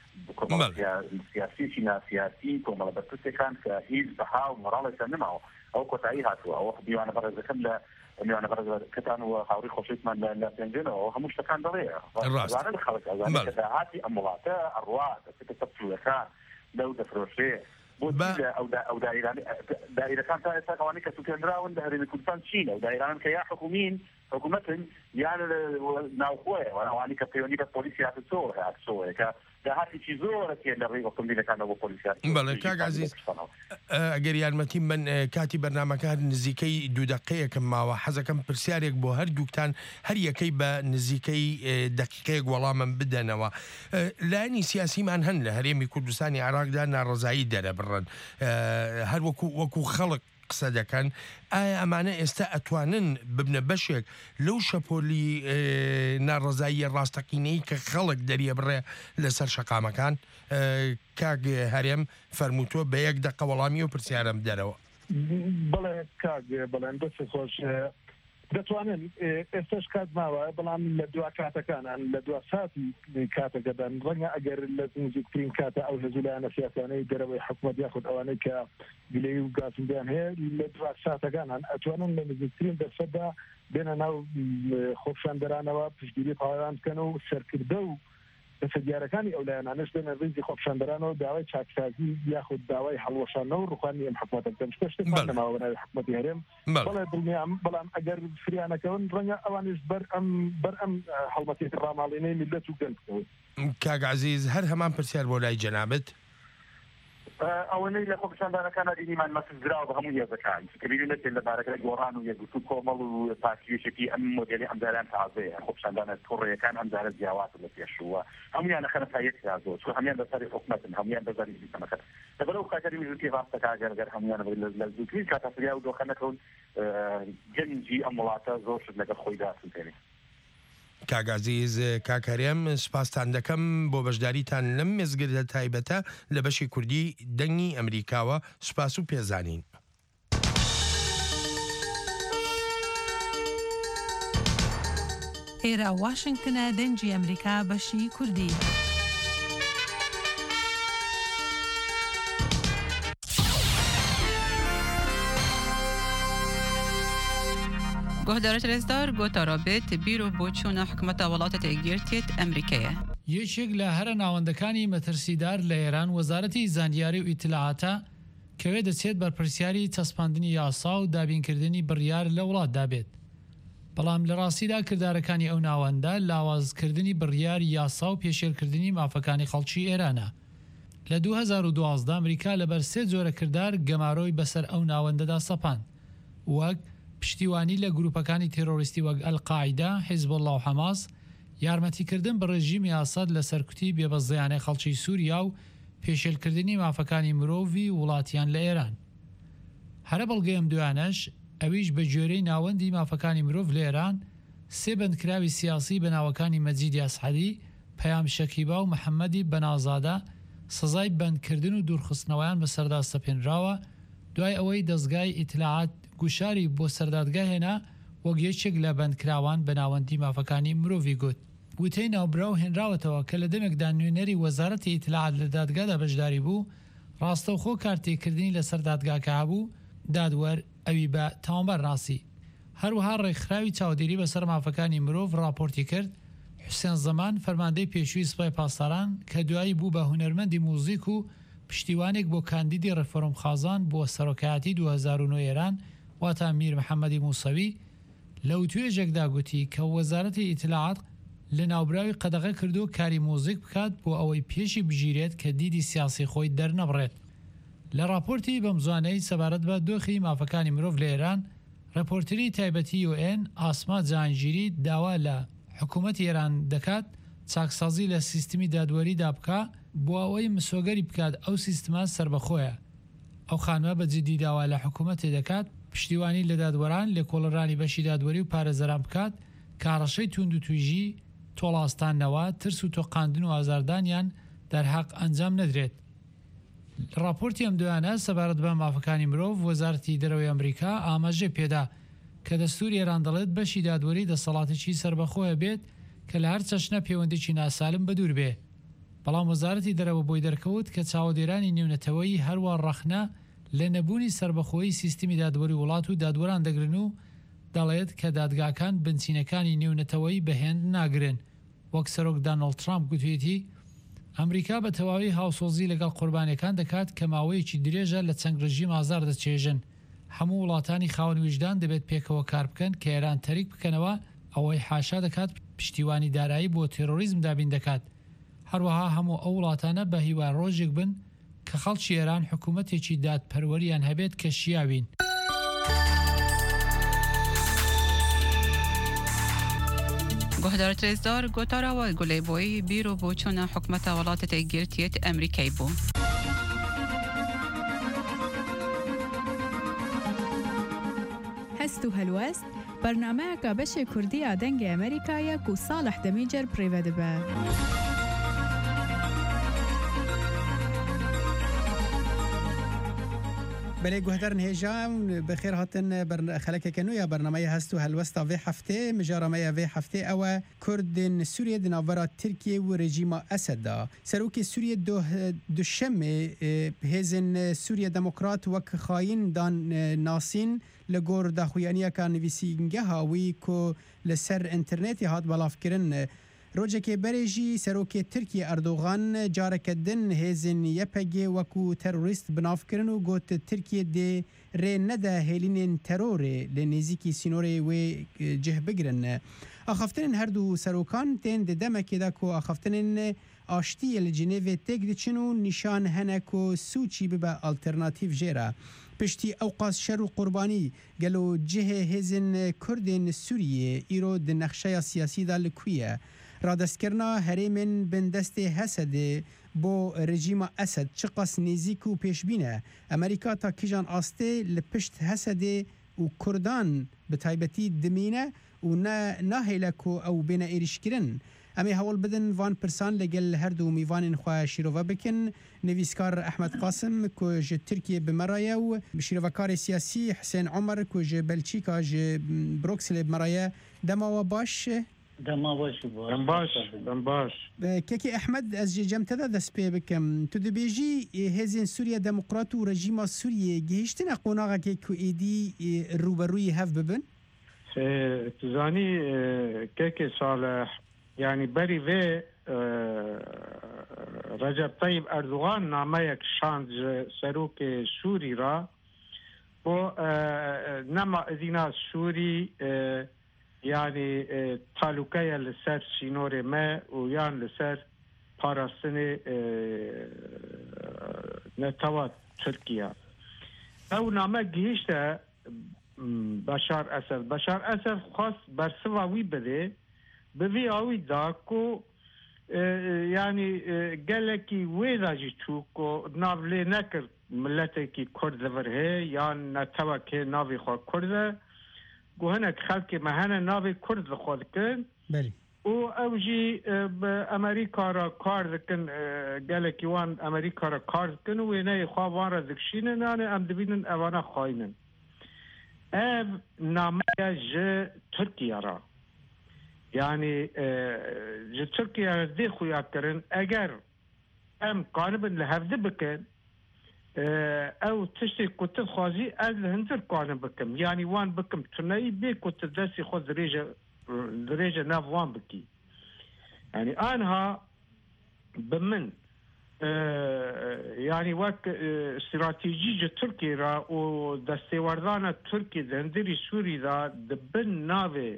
سیاسیی ناسیاسی کۆمەڵە بەرپرسەکان کە هیچ بەها و مۆراڵێکیان نەماوە ئەو کۆتایی هاتووە ئەوە دیوانە بەڕێزەکەم لە میوانە بەڕێزەکەتان و هاوڕێی خۆشەویستمان لە پێنجێنەوە هەموو شتەکان دەڵێە زانە خەڵک ئەزانێت کە داهاتی ئەم وڵاتە ئەڕوا دەچێتە تەپچوولەکان لەو دەفرۆشێ بۆ ئەو دایرەکان تا ئێستا ئەوانەی کە سوکێنراون لە هەرێمی کوردستان چینە و دایرانن کە یا حکومین حکوومەتن یان ناوخۆیە ئەوانی کە پەیوەندی بە پۆلیسی هاتووە هاتووە کە داهاتێکی زۆرە تێ لە ڕێی ئۆتۆمبیلەکانەوە بۆ پۆلیسیات. بەڵێ کاک عەزیز ئەگەر یارمەتی من کاتی بەرنامەکان نزیکەی دوو دەقەیەکم ماوە حەزەکەم پرسیارێک بۆ هەردووکتان هەر یەکەی بە نزیکەی دەقیقەیەک وەڵامم بدەنەوە. لایەنی سیاسیمان هەن لە هەرێمی کوردستانی عێراقدا ناڕەزایی دەرەبڕن هەر وەکو وەکو خەڵک قسە دەکەن. ئایا ئەمانە ئێستا ئەتوانن ببنە بەشێک لەو شەپۆلی ناڕەزایی ڕاستەقینەی کە خەڵک دەریە بڕێ لەسەر شەقامەکان؟ کاک هەرێم فەرمووتووە بە یەک دەقە وەڵامی و پرسیارم دەرەوە. بڵێ کاک بەڵێن دەست خۆش دەتوانن ئێستش کات ماوە بەڵام لە دوا کاتەکانان لە دوا ساتی کاتەکەدان ڕەنگە ئەگەر لە نزیکترین کاتە ئەو هەزولایانە سیاسانەی دەرەوەی حکوومەت یاخود ئەوانەی کە گلەی و گاسندیان هەیە لە دوا ساتەکانان ئەتوانن لە نزیکترین دەرسەدا بێنە ناو خۆپشاندەرانەوە پشتگیری پاوەیان بکەن و سەرکردە و دەسەگیارەکانی ئەولایەنانش بێنە ڕێزی خۆپشاندەرانەوە داوای چاکسازی یاخود داوای هەڵوەشانەوە و ڕوخانی ئەم حکوومەتە بکەن شتێکمان نەماوە بەناوی حکوومەتی هەرێم. بەڵێ دڵنیام بەڵام ئەگەر فریانەکەون ڕەنگە ئەوانش بەر ئەم بەر ئەم هەڵمەتێتی ڕاماڵینەی میلەت و گەل بکەون. کاک عەزیز هەر هەمان پرسیار بۆ لای جەنابەت. ئەوەنەی لە خۆپشاندانەکانە دینیمان مەسنجراوە بە هەموو هێزەکان کەبیری نەچێت لە بارەکە گۆڕان و یەکگوتو کۆمەڵ و پارتیێشێکی ئەم مۆدێلی ئەمداران تازەیە خۆپشاندانە توڕێیەکان ئەمدارە جیاواتە لە پێشووە هەمویان خەنە تا یەک یازۆ چون هەمیان بەسەری حکومەتن هەمویان بەزاری سیستەمەکەن لەبەرەوە کاتەری میزوتی ڕاستەکە ئەگەر هەمویان لە زووترین کاتەفریا و دۆخە نەکەون گەنجی ئەم وڵاتە زۆر شت لەگەڵ خۆی داسووتێنێ. کاک عەزیز کاک هەرێم سپاستان دەکەم بۆ بەشداریتان لەم مێزگردە تایبەتە لە بەشی کوردی دەنگی ئەمریکاوە. سوپاس و پێزانین. ئێرە واشنگتنە دەنگی ئەمریکا بەشی کوردی. گۆهدارە رێزدار گۆتا رابێت بیرۆ بۆ چوونە حکوومەتە وڵاتە یەکگرتووێت ئەمریکایە. یەکێک لە هەرە ناوەندەکانی مەترسیدار لە ئێران وەزارەتی زانیاری و ئیتلاعاتە کەوێ دەچێت بەرپرسیاری چەسپاندنی یاسا و دابینکردنی بڕیار لە وڵاتدا بێت. بەڵام لە ڕاستیدا کردارەکانی ئەو ناوەندە لاوازکردنی بڕیار یاسا و پێشێلکردنی مافەکانی خەڵکی ئێرانە. لە دوو هەزار و دوازدە ئەمریکا لەبەر سێ جۆرە کردار گەمارۆی بەسەر ئەو ناوەندەدا سەپاند وەک پشتیوانی لە گروپەکانی تێرۆریستی وەک ئەلقاعیدا، حیزبوڵڵا و حەماس، یارمەتیکردن بە ڕێژیمی ئاساد لە سەرکوتی هەرە بەڵگەی ئەم دوانەش ئەویش بە جۆرەی ناوەندی مافەکانی مرۆڤ لە ئێران سێ بەندکراوی سیاسی بە ناوەکانی مەجیدی ئەسعەدی، پەیام شەکیبا و محەممەدی بەنازادە سزای بەندکردن و دوورخستنەوەیان بەسەردا سەپێنراوە دوای ئەوەی دەستگای ئیتلاعات گوشاری بۆ سەردادگا هێنا وەک یەکێک لە بەندکراوان بە ناوەندی مافەکانی مرۆڤی گوت. وتەی ناوبراو هێنراوەتەوە کە لە دەمێکدا نوێنەری وەزارەتی ئیتلاعات لە دادگادا بەشداری بوو، ڕاستەوخۆ کارتێکردنی لەسەر دادگاکە هەبوو، دادوەر ئەوی بە تاوانبەر ڕاستی. هەروەها ڕێکخراوی چاودێری بەسەر مافەکانی مرۆڤ راپۆرتی کرد حوسێن زەمان فەرماندەی پێشووی سوپای پاسداران کە دوایی بوو بە هونەرمەندی موزیک و پشتیوانێک بۆ کاندیدی ڕێفۆرمخازان بۆ سەرۆکایەتی دوو هەزار و نۆ ئێران واتە میر محەممەدی موسەوی لەو توێژێکدا گوتی کە وەزارەتی ئیتلاعات لە ناوبراوی قەدەغە کردو کاری موزیک بکات بۆ ئەوەی پێشی بژیرێت کە دیدی سیاسی خۆی دەرنەبڕێت. لە راپۆرتی بەم زوانەی سەبارەت بە دۆخی مافەکانی مرۆڤ لە ئێران، ڕپۆرتری تایبەتی یو ئێن ئاسما جانگیری داوا لە حکوومەتی ئێران دەکات چاکسازی لە سیستمی دادوەریدا بکە بۆ ئەوەی مسۆگەری بکات ئەو سیستما سربەخۆیە. ئەو خانوە بە جددی داوا لە حکوومەتی دەکات پشتیوانی لە دادوەران لە کۆڵەرانی بەشی دادوەری و پارێزەران بکات کاڕەشەی توند و تویژی، تۆڵاستانەوە، ترس و تۆقاندن و ئازاردانیان دەرحەق ئەنجام نەدرێت. راپۆرتی ئەم دوانە سەبارەت بە مافەکانی مرۆڤ وەزارەتی دەرەوەی ئەمریکا ئاماژە پێدا کە دەستوری ئێران دەڵێت بەشی دادوەری دەسەڵاتێکی سربەخۆیە بێت کە لە هەر چەشنە پەیوەندێکی ناسالم بەدوور بێ. بەڵام وەزارەتی دەرەوە بۆی دەرکەوت کە چاودێرانی نێونەتەوەی هەروە ڕەخنە لە نەبوونی سربەخۆیی سیستمی دادوەری وڵات و دادوەران دەگرن و دەڵێت کە دادگاکان بنچینەکانی نێونەتەوەی بەهێند ناگرن. وەک سەرۆک دانەڵد ترامپ گوتوێتی ئەمریکا بە تەواوی هاوسۆزی لەگەڵ قوربانیەکان دەکات کە ماوەیەکی درێژە لە چەنگ ڕژیم ئازار دەچێژن. هەموو وڵاتانی خاوەن ویژدان دەبێت پێکەوە کار بکەن کە ئێران تەریک بکەنەوە، ئەوەی حاشا دەکات پشتیوانی دارایی بۆ تێرۆریزم دابین دەکات. هەروەها هەموو ئەو وڵاتانە بە هیوای ڕۆژێک بن کە خەڵکی ئێران حکوومەتێکی دادپەروەریان هەبێت کە شیاوین. گۆهدار ترێزدار گۆتاراوە گولەیبۆی بیرۆ بۆ چۆنە حکومەتە وڵاتە تێگرتیێت ئەمریکای بوو. هەست و هەلوەست بەرنامەیەکە بەشێ کوردیە دەنگی ئەمریکایە و ساڵح دەمیجەر پڕێوە دەبە. بله گوهدار نهجام بخیر هاتن بر خلک کنو یا برنامه هست و هلوستا و هفته مجارمه و هفته او کردن سوریه دناورا ترکیه و رژیم اسد دا سروک سوریه دو دوشم هزن سوریه دموکرات و خاین دان ناسین لگور داخویانی که نویسینگه هاوی که لسر انترنتی هات بلاف کرن روجه که برژی سروک ترکیه اردوغان جارکدن هزن یپگی وکو تروریست بناف کرن و گوت ترکیه ده ری نده هلین تروره لنزیکی سینوره و جه بگرن. اخفتن هر دو سروکان تین ده دمکی دا که اخفتن آشتی الجنیو تک دچنو نشان هنکو سوچی ببا الترناتیو جیره. پشتی اوقاس شر و قربانی گلو جه هزن کردن سوریه ایرو ده نقشه سیاسی دا لکویه. رادستکرنا هریمن بندست حسد بو رژیم اسد چقاس نزیک و پیشبینه امریکا تا کیجان آسته لپشت حسد و کردان به تایبتی دمینه و نه نهیلکو او بین ایریش کرن امی حوال بدن وان پرسان لگل هر دو میوان خواه شیروه بکن نویسکار احمد قاسم که جه ترکیه بمرایه و شیروکار سیاسی حسین عمر که جه بلچیکا جه بروکسل بمرایه دما و باش دما باش دم باش دم باش كيكي أحمد از جم تدا دست پی بکم تو دبیجی هزین سوریا دموکرات و رژیم سوریه گهشتن قوناغا که کو ایدی روبروی هف ببن تزانی كيكي صالح يعني بري في رجب طيب أردوغان ناميك شانج سروك سوري را بو نما ادينا سوري يعني تعلقية لسر سينوري ما ويان لسر باراستن نتوات تركيا او نامه جيشتا بشار اسد بشار اسد خاص برسواوي بده بوي اوي داكو يعني قالكي ويدا جيتوكو نافلي نكر ملتكي كرد لفرهي يعني نتوك هي نافي خوا كرده وهناك خلقي مهانا نافي كرد لخواد كن بلي و اوجي بامريكا را كار كن قالكي وان امريكا را كار كن ويناي خوا وان را ذكشين نانا ام دبينن اوانا خاينن اف ناميا ج تركيا را يعني ج تركيا دي خويا كرن اگر ام قانبن لهفده بكن او تشتي كنت خوازي از هنزر قانب بكم يعني وان بكم تناي بي كنت داسي خود دريجة دريجة ناف وان بكي يعني انها بمن يعني وك استراتيجية تركيا را و دستي وردانا تركيا دهندري سوري دا دبن نافي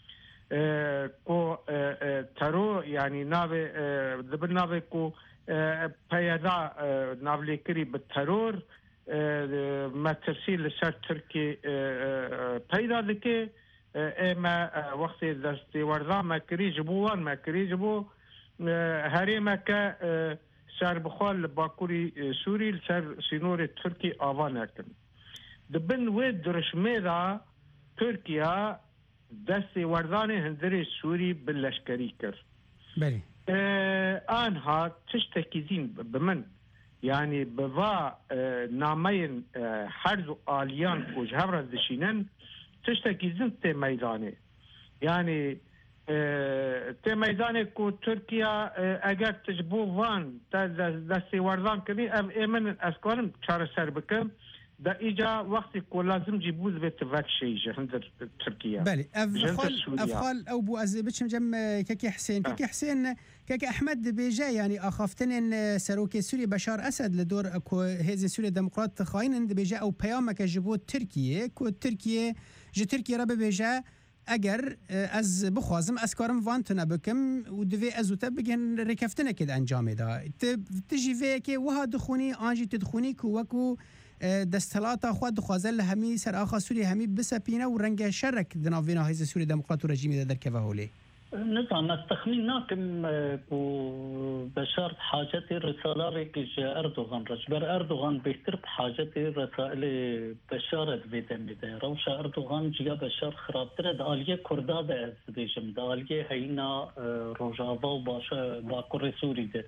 كو ترو يعني نافي دبن نافي كو پیدا ناولی کری به ترور مترسی لسر ترکی پیدا دکه اما وقت دستی وردا مکری جبوان مکری جبو هری مکه سر بخوال باکوری سوری سر سینور ترکی آوان اکن دبن وید درشمه دا ترکیا دستی وردان هندری سوری بلشکری کر بله آنها تشتكيزين بمن يعني بوا نامين حرز آليان وجهبرة دشينن تشتكيزين تي ميداني يعني تي ميداني كو تركيا اگر تجبو وان دستي وردان كني ام ايمن اسكارم چار سر بكم دا ایجا وقتی کو لازم جیبوز بيت فاكشيجه هندر تركيا بله افخال افخال او بو از بچم جم كيكي حسين كيكي حسين كيكي احمد بيجا يعني اخافتن سروك سوري بشار اسد لدور كو هذه سوريا ديمقراط خاين اند بيجا او بيامك جبو تركيا كو تركيا جو تركيا رب بيجا اگر از بخوازم اسکارم وانتنا بکم و دوی ازوتا بگن رکفتنه کد انجام دا تجی وی که وها دخونی آنجی تدخونی که وکو دستلاتا خود خوازل همی سر آخا سوری همی بسپینه و رنگ شرک دناوینا هیز سوری دموقراط و رژیمی در كيف هولي نظام التخمين ناكم بشار حاجتي رسالة ريكيش أردوغان رجبر أردوغان بيتر بحاجتي رسائل بشار بيدن بيدن روشا أردوغان جيا بشار خرابتر دالية كرداد از بيجم دالية هينا روجافا وباشا باكور سوري ده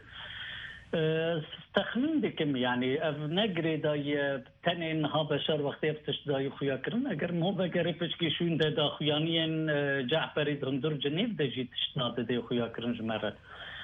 تخمين دكم يعني اف نقري داي تاني انها بشر وقتي بتش داي خويا كرن اگر مو بقري بشكي شون دا, دا خويانين جعفري دندر جنيف دا جيت شناد دي خويا كرن جمره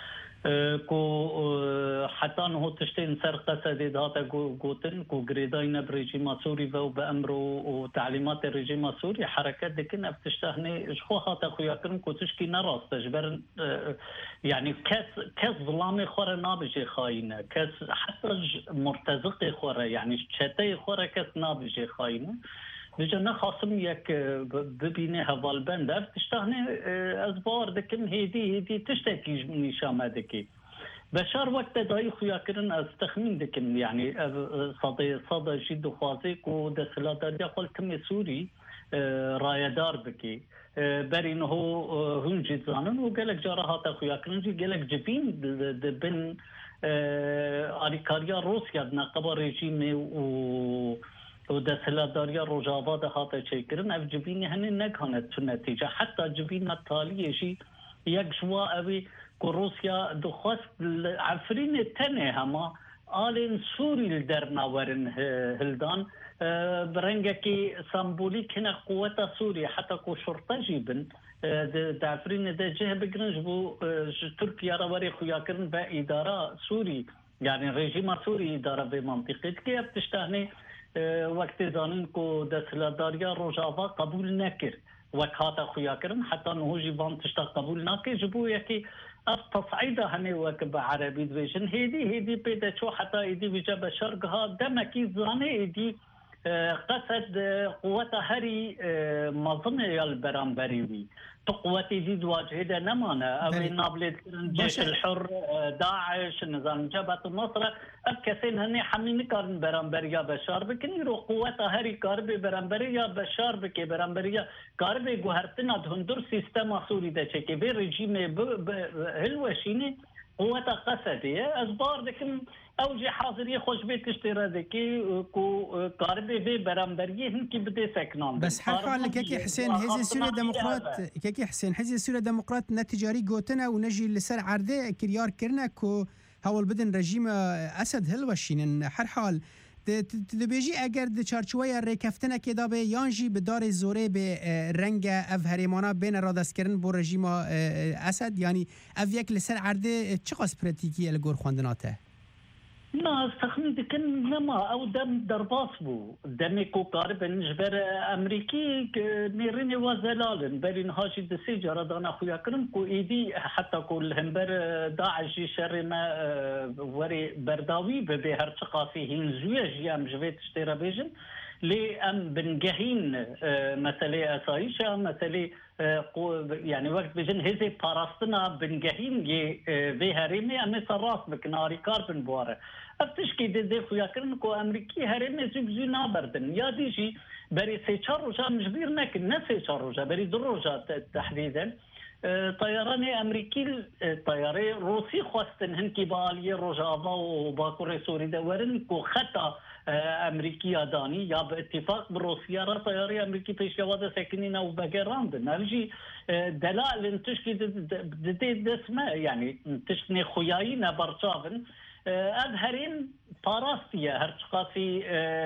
كو حتى انه تشتين سر قصدي داتا قوتن كو غريداين بريجيم سوري و بامره وتعليمات الرجيم السوري حركات دكن افتشتهني شخو هاتا خويا كرن كو تشكي نراس تجبر يعني كاس كاس ظلامي خور نابجي خاينه كاس حتى مرتزقي خور يعني شتي خور كاس نابجي خاينه بجنا خاصم يك ببينه هوالبند افتشتهني ازبار دكن هيدي هيدي تشتكي من شامدكي بشار وقت داي خويا كرن استخمين دكن يعني صدي صدى جد خوازيك ودخلات دي قلت سوري رايدار بكي برين هو هنجي زانن وقالك جارهات خويا كرن جي قالك جبين بن اريكاريا روسيا نقبر ريجيمي و ودسلاداريا روجافا ده هاتا شيكرن اف جبيني هني نكهنت النتيجة حتى جبيننا التالية شي يكشوا أبي كروسيا دخوست عفرين التاني هما آلين سوري لدرنا ورن هلدان برنجكي سامبوليك هنا قوة سوريا حتى كو شرطة جيبن دعفرين ده جه بقرنج بو تركيا رواري خياكرن بإدارة سوري يعني رجيم سوري إدارة بمنطقة كيف تشتهني وقت زانين كو دسلاداريا روجافا قبول نكر وكاتا خويا كرن حتى انه جيبان تشتا قبول ناكر جبو يكي التصعيدة هني وكب عربي دويشن هيدي هيدي بيدا شو حتى هيدي بيجا بشرقها دمكي زاني هيدي قصد قوة هري مظنة البرامبريوي قوتي دي دواجه ده نمانا أبي نابلد الجيش الحر داعش نظام جبهة النصرة أبكسين هني حمين كارن برامبريا بشار بكن يرو قوة هري كاربي برامبريا بشار بكي برامبريا كاربي جوهرتنا دهندر سيستم سوري ده شكي بي رجيم هلوشيني قوة قصدية أزبار دكم أوجي حاضرية خوش بيت اشتراكي كو قاربي في برامبريه هنكي بدي سكنان بس هر حال كيكي حسين هزي سوريا ديمقراط كيكي حسين هزي سوريا ديمقراط نتجاري قوتنا ونجي لسر عرضه كريار كرنا كو هول بدن رژیم اسد هلوشینن هر حال دبیجی اگر د چارچوبه ریکفتنه که دا به یانجی به دار زوره به رنگ اف هریمانا بین را دست کردن با رژیم اسد یعنی اف یک لسر عرضه چه قاس پراتیکی الگور خواندناته؟ ما استخدم دكن لما او دم درباس بو دمي كو قارب نجبر امريكي نيرني وزلال برين هاشي دسي جردانا خويا كرم كو ايدي حتى كل همبر داعش شر ما وري برداوي ببي هر تقاسي هنزويج يام جويت اشترا بيجن لي ام بنجهين مسألة اسايشة مسألة يعني وقت بجن هزي باراستنا بنجهين ي في هرمي ام صراس بكناري كاربن بواره افتشكي دي دي خويا كرنكو امريكي هرمي زوجزو نابردن يا ديجي بري سيشار رجا مجبير ناكن نا سيشار رجا بري در رجا تحديدا طيراني امريكي طياري روسي خواستن هنكي باليه رجافا وباكوري سوري دورن كو خطا امريكي داني يا باتفاق بروسيا را طياري امريكي بيشواده ساكنين او باقراند نالجي دلائل تشكي دي دسمه يعني تشني خوياينا برشافن أظهرين باراستيا هرتقاسي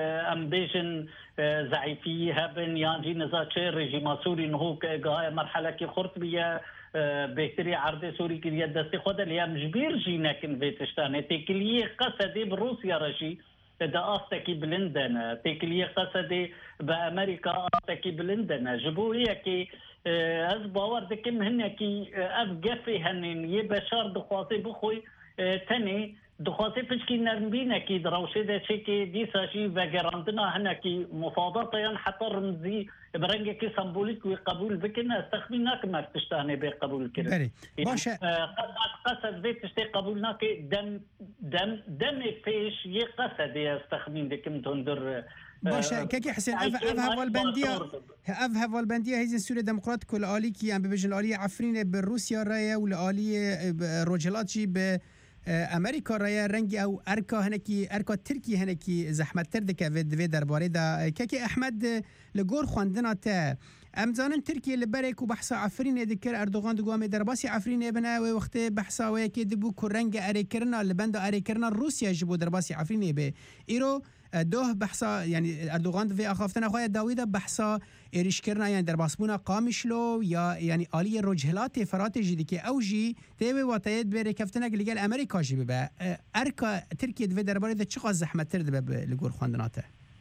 أمبيجن زعيفي هبن يانجي نزاتشي رجيما سوري نهو كغاية مرحلة كي خرطبية بكتري عرض سوري كي يدستي خود اللي مجبير جينا كن بيتشتاني تكليه قصدي بروسيا رجي دا أستكي بلندن تكليه قصدي بأمريكا أستكي بلندن جبوهي كي از باور دكم هن كي أف قفي هنين يبشار دخواسي بخوي تاني دخواسي فشكي نرمبينا كي دروشي دا شكي ديسا شي وقراندنا هنا كي مفاضات يعني حتى رمزي برنجة كي سمبوليك وقبول بكنا استخدمناك ما تشتهني بقبول كده بري باشا قصد بيت تشتي قبولناك دم دم دم فيش يقصد يستخدمين دكم تندر باشه كيكي حسين اف اف هفالبنديه اف هفالبنديه هيزن سوريا ديمقراط كل آلي كي ام ببجن الآلية عفرين بروسيا رايا والآلية روجلاتشي ب امریکا رای رنگ او ارکا هنکی ارکا ترکی هنکی زحمت تر دکه و دوی درباره دا که احمد لگور خواندنا تا امزانن ترکیه لبرک و بحثا عفرین دکر اردوغان دگوام درباسی عفرین بنا و وقت بحثا و که دبو کرنگ اری کرنا لبند اری کرنا روسیا جبو درباسی عفرین به ایرو دوه بحثا يعني اردوغان في اخافتنا خويا داوود بحثا ايريش كرنا يعني درباسبونا قامشلو يا يعني آلية رجهلات فرات جديكي اوجي تيبي واتيد بيري كفتنا قال امريكا جي ببا اركا تركيا دفي درباري دا چقا زحمت تر دبا لغور خواندناته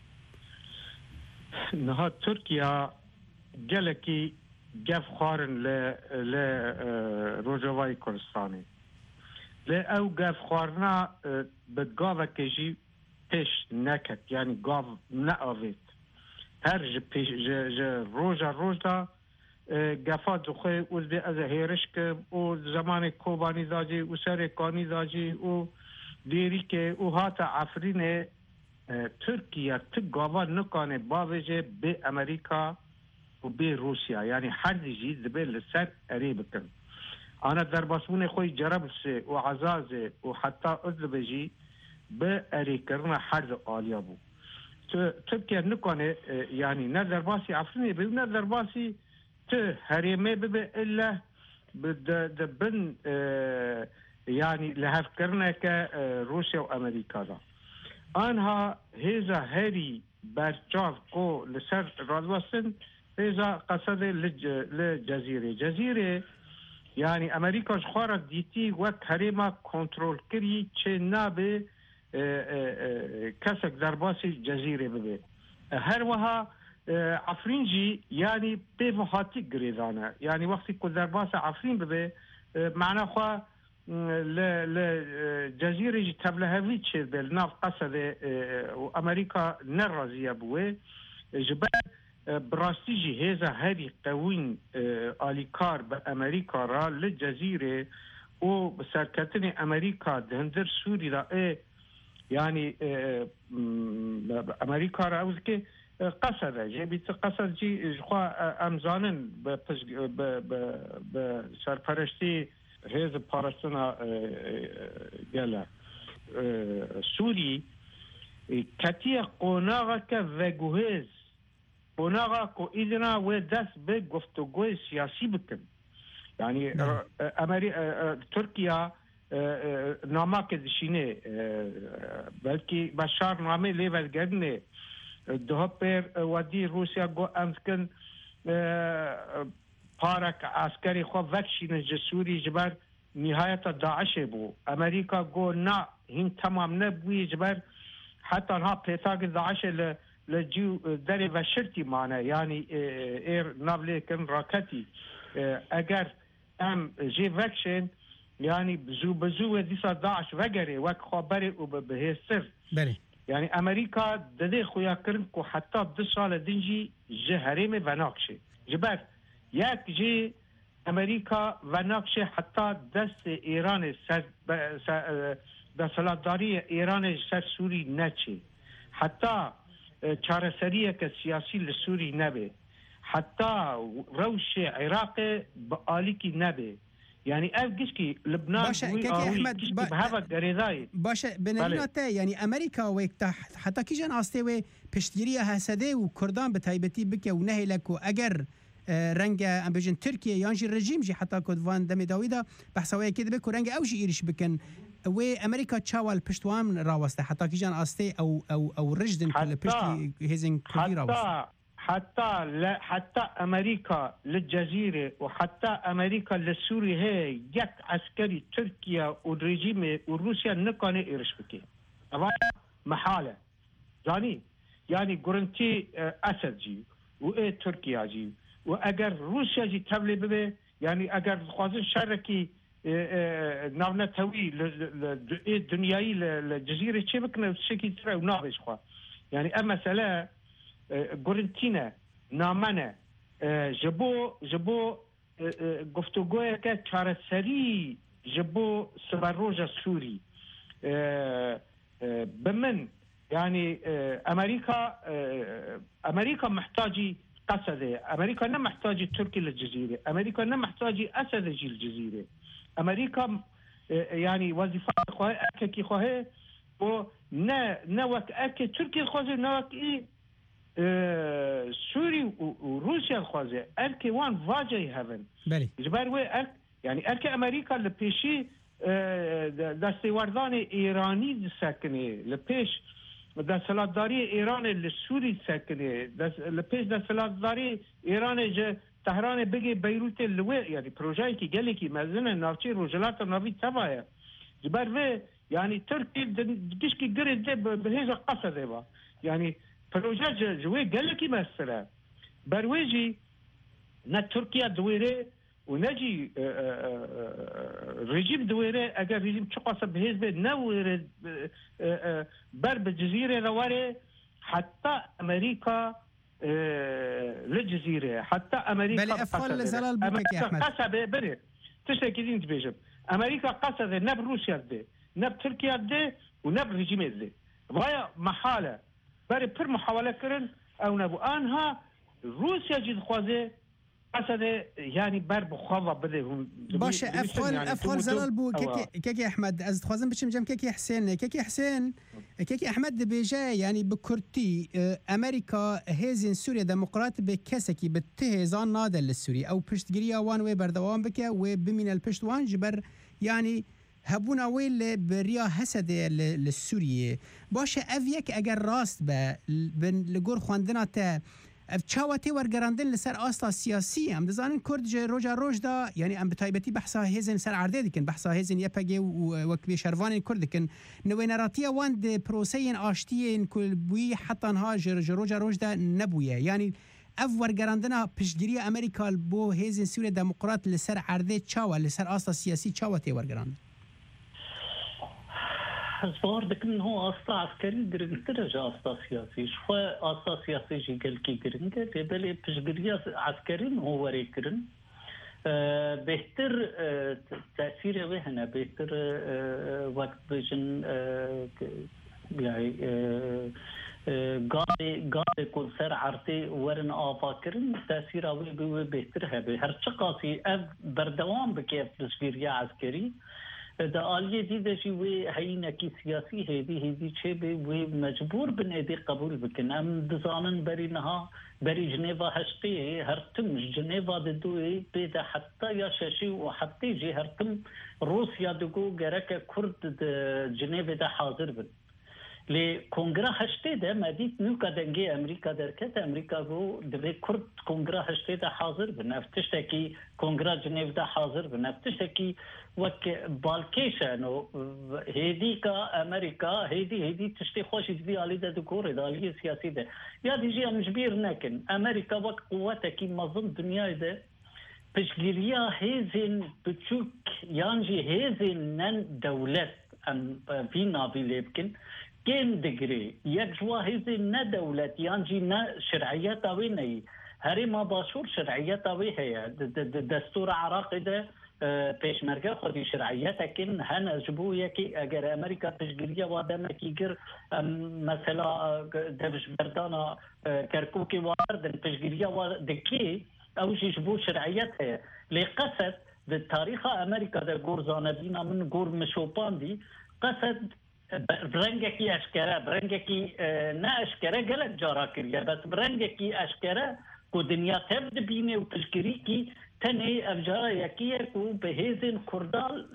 نها تركيا جلكي جف خارن ل ل روجواي كردستاني ل او جف خارنا بدقاوة كجي پیش نکت یعنی گاو نآوید هر ج پیش ج ج روزا روزا گفات خوی اوز به از هیرش که او زمان کوبانی داجی او سر کانی داجی او دیری که او هات عفرین ترکیه تو گاوا نکانه باوجه به امریکا و به روسیا یعنی هر دیجی دبه لسر اری بکن آنا در باسمون خوی جرب سه و عزازه و حتی ازل بجی به اری کرنا حرز آلیا بو ترکیه نکنه یعنی نه درباسی عفرینی به نه درباسی ته هریمه به الا بد بن يعني لهف کرنا که روسیا و امریکا دا آنها هیزا هری برچاف کو لسر رادوستن هیزا قصد لجزیره جزیره يعني امریکا خوارا دیتی وقت هریما کنترول کری چه نابه کسک درباسی جزیره ببه هر وها عفرینجی یعنی پیوهاتی گریدانه یعنی وقتی که درباس عفرین ببه معنا خواه لجزیره جی تبلهوی چه بل ناف قصد امریکا نرازیه بوه جبه براستی جی هیزا هری قوین آلیکار به امریکا را لجزیره و بسرکتن امریکا دهندر سوری را ای يعني امريكا راوز كي قصد جي بيت قصد جي خوا امزانن ب ب سرپرستی هز پارستنا گله سوری کتی قناغ که وگوهز قناغ کو ایدنا و دست به گفتگوی سیاسی بکن یعنی امری ترکیه نامه دشینه بلکه بشار نامه لیول گرنه ده پر ودی روسیا گو امکن پارک عسکری خو وکشین جسوری جبر نهایت داعش بو امریکا گو نا هین تمام نبوی جبر حتی ها پیتاگ داعش لجو دری و شرطی مانه یعنی ایر نابلیکن راکتی اگر ام جی وکشن يعني بزو بزو ديسا داعش وقري وك خبري وبهستر بله يعني امريكا ددي خويا كرنكو حتى دو سال دنجي جهريم وناكشي جبر ياك جي امريكا وناكشي حتى دست ايران سر دسالتداري ايران سر سوري نچي حتى چارەسەریە کە سیاسی لە سووری نەبێ حتا ڕەوشێ عێراقێ بە ئالیکی نەبێ یعنی ئەو گشتی لبنان باشە بنەریناتە ینی ئەمریکا وێک حتا کیژان ئاستێ وێ پشتگیریە هەسەدێ و کوردان بە تایبەتی بکە و نەهێلەک و ئەگەر ڕەنگە ئەم بێژن تورکیە یانژی ڕژیمژی حتا کۆدڤان دەمێداویدا بەحسەوەیەکێ دەبێت و ڕەنگە ئەوژی ئێریش بکەن وێ ئەمریکا چاوال پشتوان ڕاوەستە حتا کیژان ئاستێ ئەو ئەو ئەو ڕژدن لە پشتی هێزن کوردی ڕاوەستە حتى لا حتى امريكا للجزيره وحتى امريكا لسوريا هي يك عسكري تركيا والرجيم وروسيا نكون يرشبكي طبعا محاله يعني يعني جورنتي اسد جي و تركيا جي واگر روسيا جي تبلي به يعني اگر خوازن شركي ناونتوي الدنياي الجزيره تشي بكنا شكي ترى وناقش خو يعني اما مساله گورنتینه نامنه جبو جبو گفتگوی که چارەسەری جبو سبروج سوری بمن يعني امريكا امريكا محتاجي قصده امريكا نه محتاجي تركي للجزيره امريكا نه محتاجي اسد جي الجزيره امريكا يعني وظيفه خو اكي خو و نه نه وقت اكي تركي خو نه وقت سوري وروسيا خوازه اركي وان فاجي هافن بلي جبار وي ارك يعني اركي امريكا لبيشي دستوردان ايراني ساكنه لبيش دستلاتداري ايران لسوري ساكنه لبيش دستلاتداري ايران ج طهران بيجي بيروت اللي يعني بروجاي كي قال لك مازن نافشي روجلات نافي تبايا جبار وي يعني تركي دشكي قرد بهذا قصده يعني پروژه جوی گله کی مثلا برویجی نه ترکیه دویره و نجی رژیم دویره اگر رژیم چقاسه بهز به نویره بر به جزیره رواره حتی امریکا للجزيره حتى امريكا بل افعل زلال بك يا احمد قصبه بره تشكيلين تبيجم امريكا قصده نب روسيا ده نب تركيا ده ونب رژیم ده وهي محاله برای پر محاوله کردن او نبو آنها روسیا جد خوازه قصده یعنی بر بخواه بده باشه افعال افعال زلال بو كيكي كيكي احمد از خوازم بشم جم كيكي حسين كيكي حسين كيكي احمد بيجا يعني بكرتي امريكا هزين سوريا ديمقراط بكسكي بتهزان نادل للسوري او پشتگیری وان و بردوام بك و بمن الپشتوان جبر يعني هبونا ويل بريا حسد للسورية باشه أفيك أجر راست با بن لجور خواندنا تا چاوتی ورگراندن لسر آستا سیاسی هم دزانن کرد جه روجا روج دا يعني ام بتایبتی بحثا هزن سر عرده دکن بحثا هزن یپگه و وکبی شروان کرد دکن نوینراتیا واند پروسین آشتین کل بوی حتی انها جه روجا روج دا نبویه يعني اف ورگراندنا پشگیری امریکا بو هزن سوریا دموکرات لسر عرده چاوا لسر آستا سیاسی چاوتی ورگراند ظهر دكن هو أصلا عسكري جرينتر جا أصلا سياسي شوى أصلا سياسي جي قال كي جرينتر يبالي بشجريا عسكريين هو ريكرن أه بهتر أه تأثيره وهنا بهتر أه وقت بيجن أه يعني أه قال قال كل سر عرتي ورن آفاكرن تأثير أوي بوي بهتر هبه هر چقاسي أف بردوام بكيف تشكيرية عسكري دا آلیه دیده جی وی هینکی سیاسی هیدی هیدی چه بی وی مجبور بن ایدی قبول بکن ام دزانن بری نها بری جنیوا هشتی هر تم جنیوا ددوی بیده حتی یا ششی و حتی جی هر تم روسیا دگو گرک کرد جنیوا ده حاضر بن لی کنگره هشتی ده مدید نوکا دنگی امریکا درکت امریکا گو دوی کرد کنگره هشتی ده حاضر بن افتشتا کی کنگره جنیو ده حاضر بن افتشتا کی وك بالكيشة إنه هيدي كأمريكا هيدي هيدي تشتي خوش تبي على ده دكور ده على سياسي ده يا ديجي أنا مجبير نكن أمريكا وك قوتها كي مظن الدنيا ده بشجريا هيزن بتشوك يانجي هيزن نن دولة أم فينا بيلبكن كم دقري يجوا هيزن ن دولة يانجي ن شرعيات ويني هري ما باشور شرعيات وي هي دستور عراقي ده پیشمرگه خودی شرعیت کن هن جبو یکی اگر امریکا تشگیریه وادم کی گر مثلا دبش بردانا کرکوکی واردن تشگیریه وادکی او جبو شرعیت ہے لقصد در تاریخ امریکا در گور زانبینا من گور مشوپان دی قصد برنگکی اشکره برنگکی نه اشکره گلک جارا کریه بس برنگکی اشکره کو دنیا تبد بینه و تشگیری کی تنهي أفجار يكيه بهذين كردال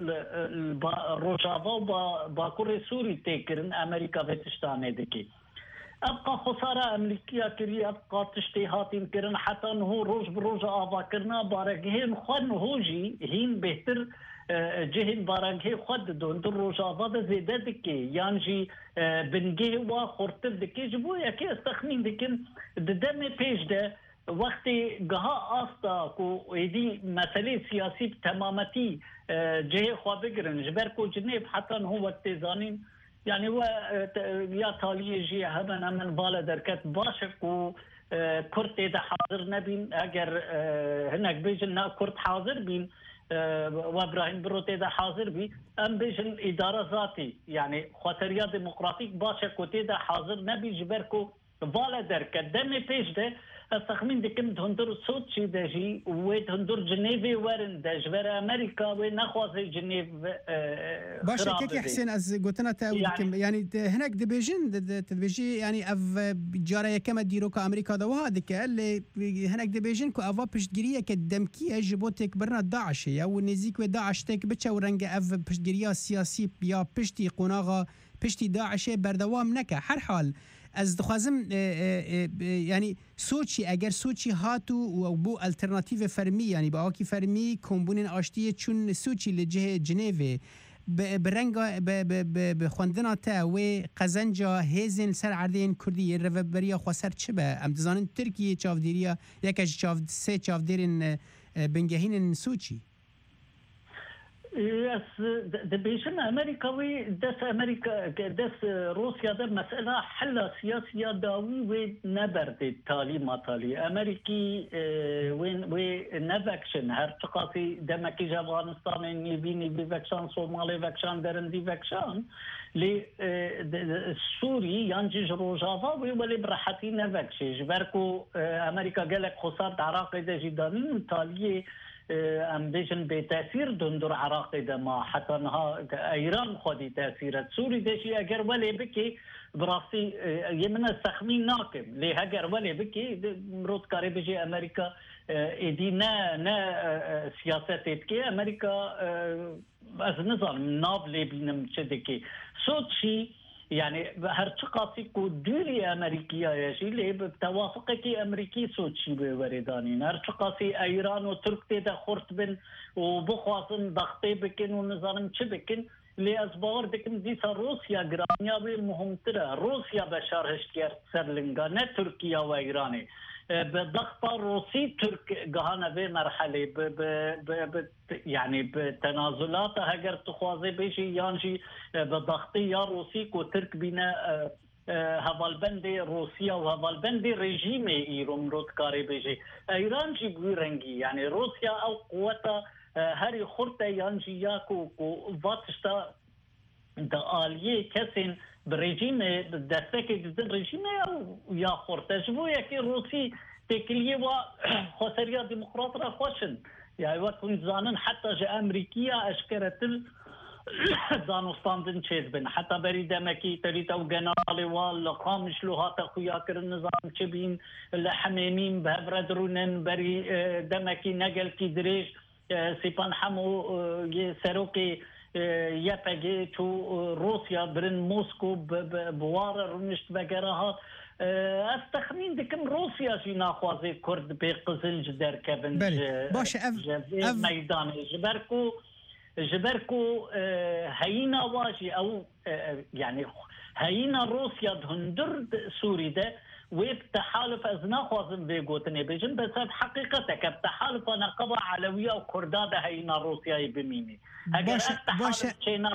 روجافا وباكور سوري تكرن أمريكا بتشتانه دكي أبقى خسارة أمريكية كري أبقى تشتيهات كرن حتى هو روج بروج آفا كرنا بارجهين خن هوجي هين بهتر جهن بارجه خد دون در روجافا ده زيادة دكي يانجي بنجه وخورتر دكي جبو يكي استخمين دكين ددمي بيش ده وقتی گها آستا کو ایدی مسئله سیاسی تمامتی جه خواه بگرن جبر کو جنیب حتی هو وقت زانین یعنی و یا تالیه جی همن همن بالا درکت باشه کو کرد ایده حاضر نبین اگر هنک بیجن نا کرد حاضر بین و ابراهیم بروت ایده حاضر بی ام بیجن اداره ذاتی یعنی خاطریا دموکراتیک باشه کو ایده حاضر نبی جبر کو بالا درکت دمی پیش ده استخمين دي كم تهندر صوت شي داجي وتهندر جنيفي ورن داج ورا امريكا ونخواز جنيف باش كيكي حسين از قلتنا تا يعني, يعني هناك دبيجن دبيجي يعني اف جاريه كما ديرو كامريكا دو هذيك اللي هناك دبيجن كو افا بشتغريه كدمكيه جبوتك برنا داعش يا ونزيك وداعش تك بتشا ورنج اف بشتغريه سياسي يا بشتي قناغه بشتي داعش بردوام نكا هر حال از دخوازم يعني سوچی اگر سوچی هاتو و بو الترناتیو فرمی یعنی با آکی فرمی کمبونین آشتیه چون سوچی لجه جنیوه برنگا بخوندنا تا و قزنجا هزین سر عردین کردی رفبریا خواسر چه به ام دزانن ترکیه چافدیریا یکش چاف سه چافدیرین بنگهین سوچی يس دبيشن امريكاوي دس امريكا دس روسيا ده مساله حل سياسيه داوي ونبرد تالي ما تالي امريكي وين وين نفكشن هر تقاطي دمكي افغانستان نيبيني بفكشن صومالي فكشن درندي فكشن لي السوري ينجي روجافا ويولي براحتي نفكشي جبركو امريكا قالك خسارة عراق ده جدانين تالي ام بیشن به تاثیر دندر عراق ده ما حتی نها ایران خودی تاثیرت سوری دشی اگر ولی بکی براستی یمن سخمین ناکم لی اگر ولی بکی مرود کاری بجی امریکا ایدی نه نه سیاست ایدکی امریکا از نظام ناب لی بینم چه دکی سوچی يعني هرتقاطي كو دولي أمريكية يجي لي بتوافقك أمريكي سوتشي بوردانين هرتقاطي إيران وترك تيدا خورت بن وبخواصن ضغطي بكن ونظام شبكن لأسبار دكم ديسا روسيا جرانيا بمهمترة روسيا بشار هشتير سرلنغا نه تركيا وإيراني بضغط روسي ترك جهانا في مرحلة ب ب ب يعني بتنازلات هجر تخوازي بيجي يانجي بضغطي يا روسي كو ترك بنا هفالبندي روسيا وهفالبندي ريجيمي إيران رود كاري بيجي إيران جي بويرنجي يعني روسيا أو قوة هاري خورتا يانجي ياكو كو فاتشتا دا آلية كسين برژیم دسته که جدن رژیم یا خورتجبو یکی روسی تکلیه و خسریا دموکرات را خوشن يعني وقت زانن حتى جاء أمريكية أشكرت دانستاندن چیز بن حتی بری دمکی تریتا و گنالی وال قامش لوها تخویا کر نظام چه بین لحميمين بهبردرونن بری دمکی نگل کی دریش سیپان همو سروکی یپگی تو روسیا برن موسکو بوار رونشت بگرها از تخمین دکم روسیا جی ناخوازی کرد به قزلج در کبن باشه اف میدان جبرکو جبركو هينا واجي او يعني هينا روسيا دهندر سوري ده وبتحالف ازنا خوازم بيقوتني بيجن بس حقيقتك بتحالف نقبة علوية وكردادة هينا روسيا بميني باشا باشا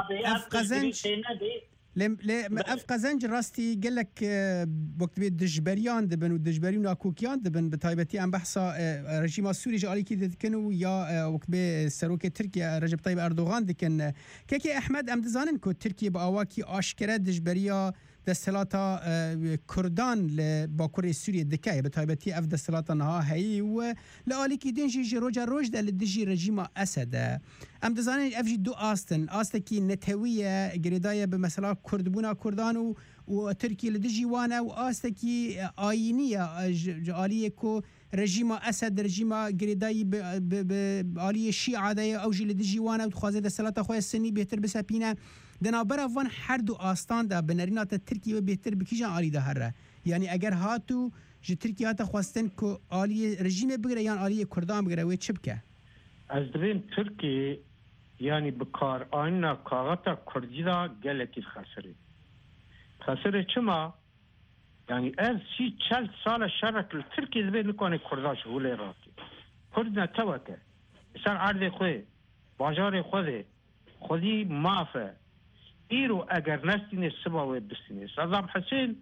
افقزنج لم لم افقزنج راستي قال لك وقت بيد دجبريان دبن ودجبريون اكوكيان دبن بتايبتي ام بحثا رژیم سوری جالي كي دكنو يا وقت بي سروك تركيا رجب طيب اردوغان دكن كيكي احمد ام دزانن كو تركيا باواكي اشكره دجبريا دستلاتا كردان لباكور سوريا دكاي بتايبتي اف دستلاتا نها هي و لالي كي دنجي روجا روج دل دجي رژیم اسد ام دزانن اف جي دو استن استكي نتويه غريدايه بمثلا كردبونا كردان و تركيا لدجي وانا و استكي اينيه جاليه كو رژیم اسد رژیم غريداي باليه الشيعه ده او جي لدجي وانا و خوازه دستلاتا خو السني بهتر بسپينه دنابر وان هر دو آستان دا بنرینات ترکیه و بهتر بکیجان آلی ده هره یعنی اگر هاتو جه ترکیه هاتا خواستن که آلی رژیم بگره یا آلی کردان بگره و چه بکه؟ از درین ترکیه یعنی بکار آینا کاغتا کردی دا گلکی خسره خسره چما؟ یعنی از سی چل سال شرک ترکیه دبیر نکنه کرداش هوله راکی کرد نتوکه اصلا عرض خواه باجار خواه خودی مافه ایرو اگر نستینه سباوه بستینه صدام حسین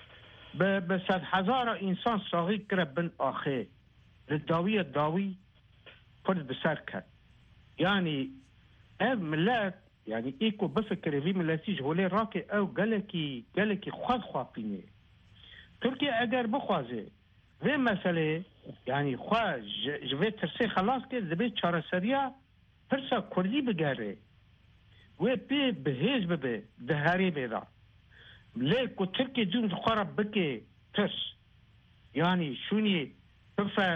به صد هزار انسان ساغی کرد بن آخه لداوی داوی کرد بسر کرد یعنی او ملت یعنی ایکو بفکره وی ملتی جهوله راکه او گلکی گلکی خود خوابینه ترکیه اگر بخوازه وی مسئله یعنی خواه جوه ترسه خلاص که دبه چاره سریا پرسا کردی بگره و بی بهیز ببه دهاری بیدا لیکو ترکی جون خورا بکی ترس یعنی شونی بفا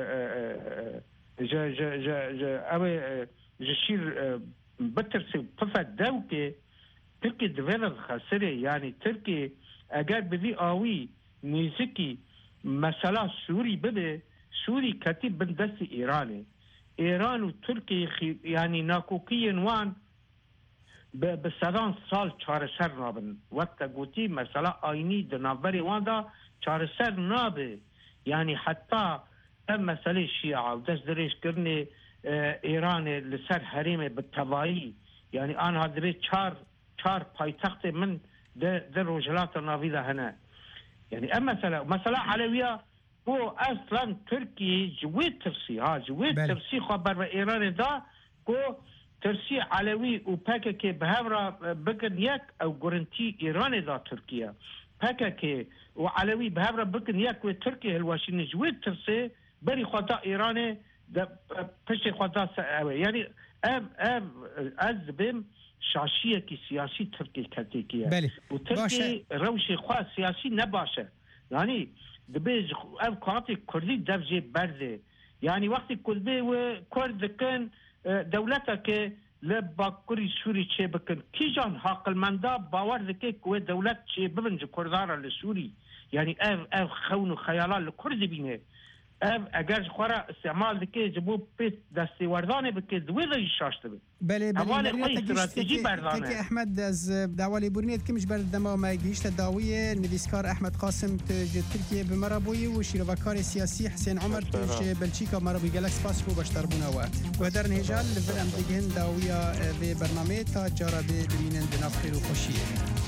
جا جا جا جا اوه جشیر بترسی بفا دو که ترکی دویل خسره یعنی ترکی اگر بدی آوی نیزکی مثلا سوری ببه سوری کتیب بندست ایرانه ایران و ترکی یعنی ناکوکی نوان به صدان سال چاره سر نابن وقت گوتی مثلا آینی دنابری واندا چاره سر نابه یعنی حتی ام مسئله شیعه و دست درش کرنه ایران لسر حریم بالتوایی یعنی آنها دبه چار چار پایتخت من در روجلات ناویده هنه یعنی ام مسئله مسئله علویه و اصلا ترکی جوید ترسی ها جوید ترسی خبر به ایران دا کو ترسی علوی و پکه که به همرا بکن یک او گرنتی ایران دا ترکیه پکه که و علوی به همرا بکن یک و ترکیه الواشی نجوید ترسی بری خدا ایران دا پشت خدا سعوه یعنی ام ام از بیم شاشیه که سیاسی ترکی کتی که و ترکی روش خواه سیاسی نباشه یعنی دبیج او کاتی کردی دفجه برده یعنی وقتی کردی و کرد کن دولتا که لباکوری سوری چه بکن کی جان حاقل مندا باور دکه که دولت چه ببنج کردارا لسوری یعنی او او خون و خیالا لکرد بینه او اگر خورا استعمال دکه جبو پیت دستی وردانه بکه دویده شاشته بید بله بله اوال قوی استراتیجی بردانه تکی احمد از دوالی بورنیت کمش برد دما ما گیشت داویه نویسکار احمد قاسم تج ترکیه بمرابوی و شیروکار سیاسی حسین عمر تج بلچیکا مرابوی گلکس پاس بو باشتر بونا و و در نهجال لفرم دیگهن داویا به برنامه تا جارا به بمینن بنافخیر و خوشیه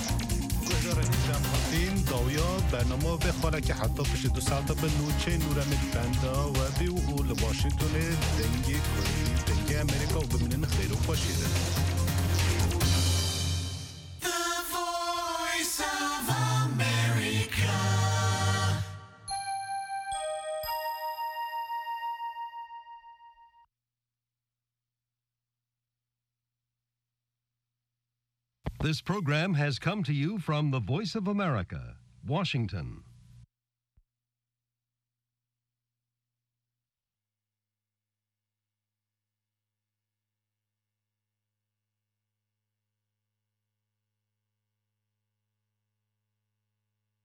این داویا برنامه به خاله که حتی پشت دو ساعت به نوچه نورمت بندا و به او لواشنگتون دنگی کردی دنگی امریکا و بمینن خیر و خوشیده This program has come to you from the Voice of America, Washington.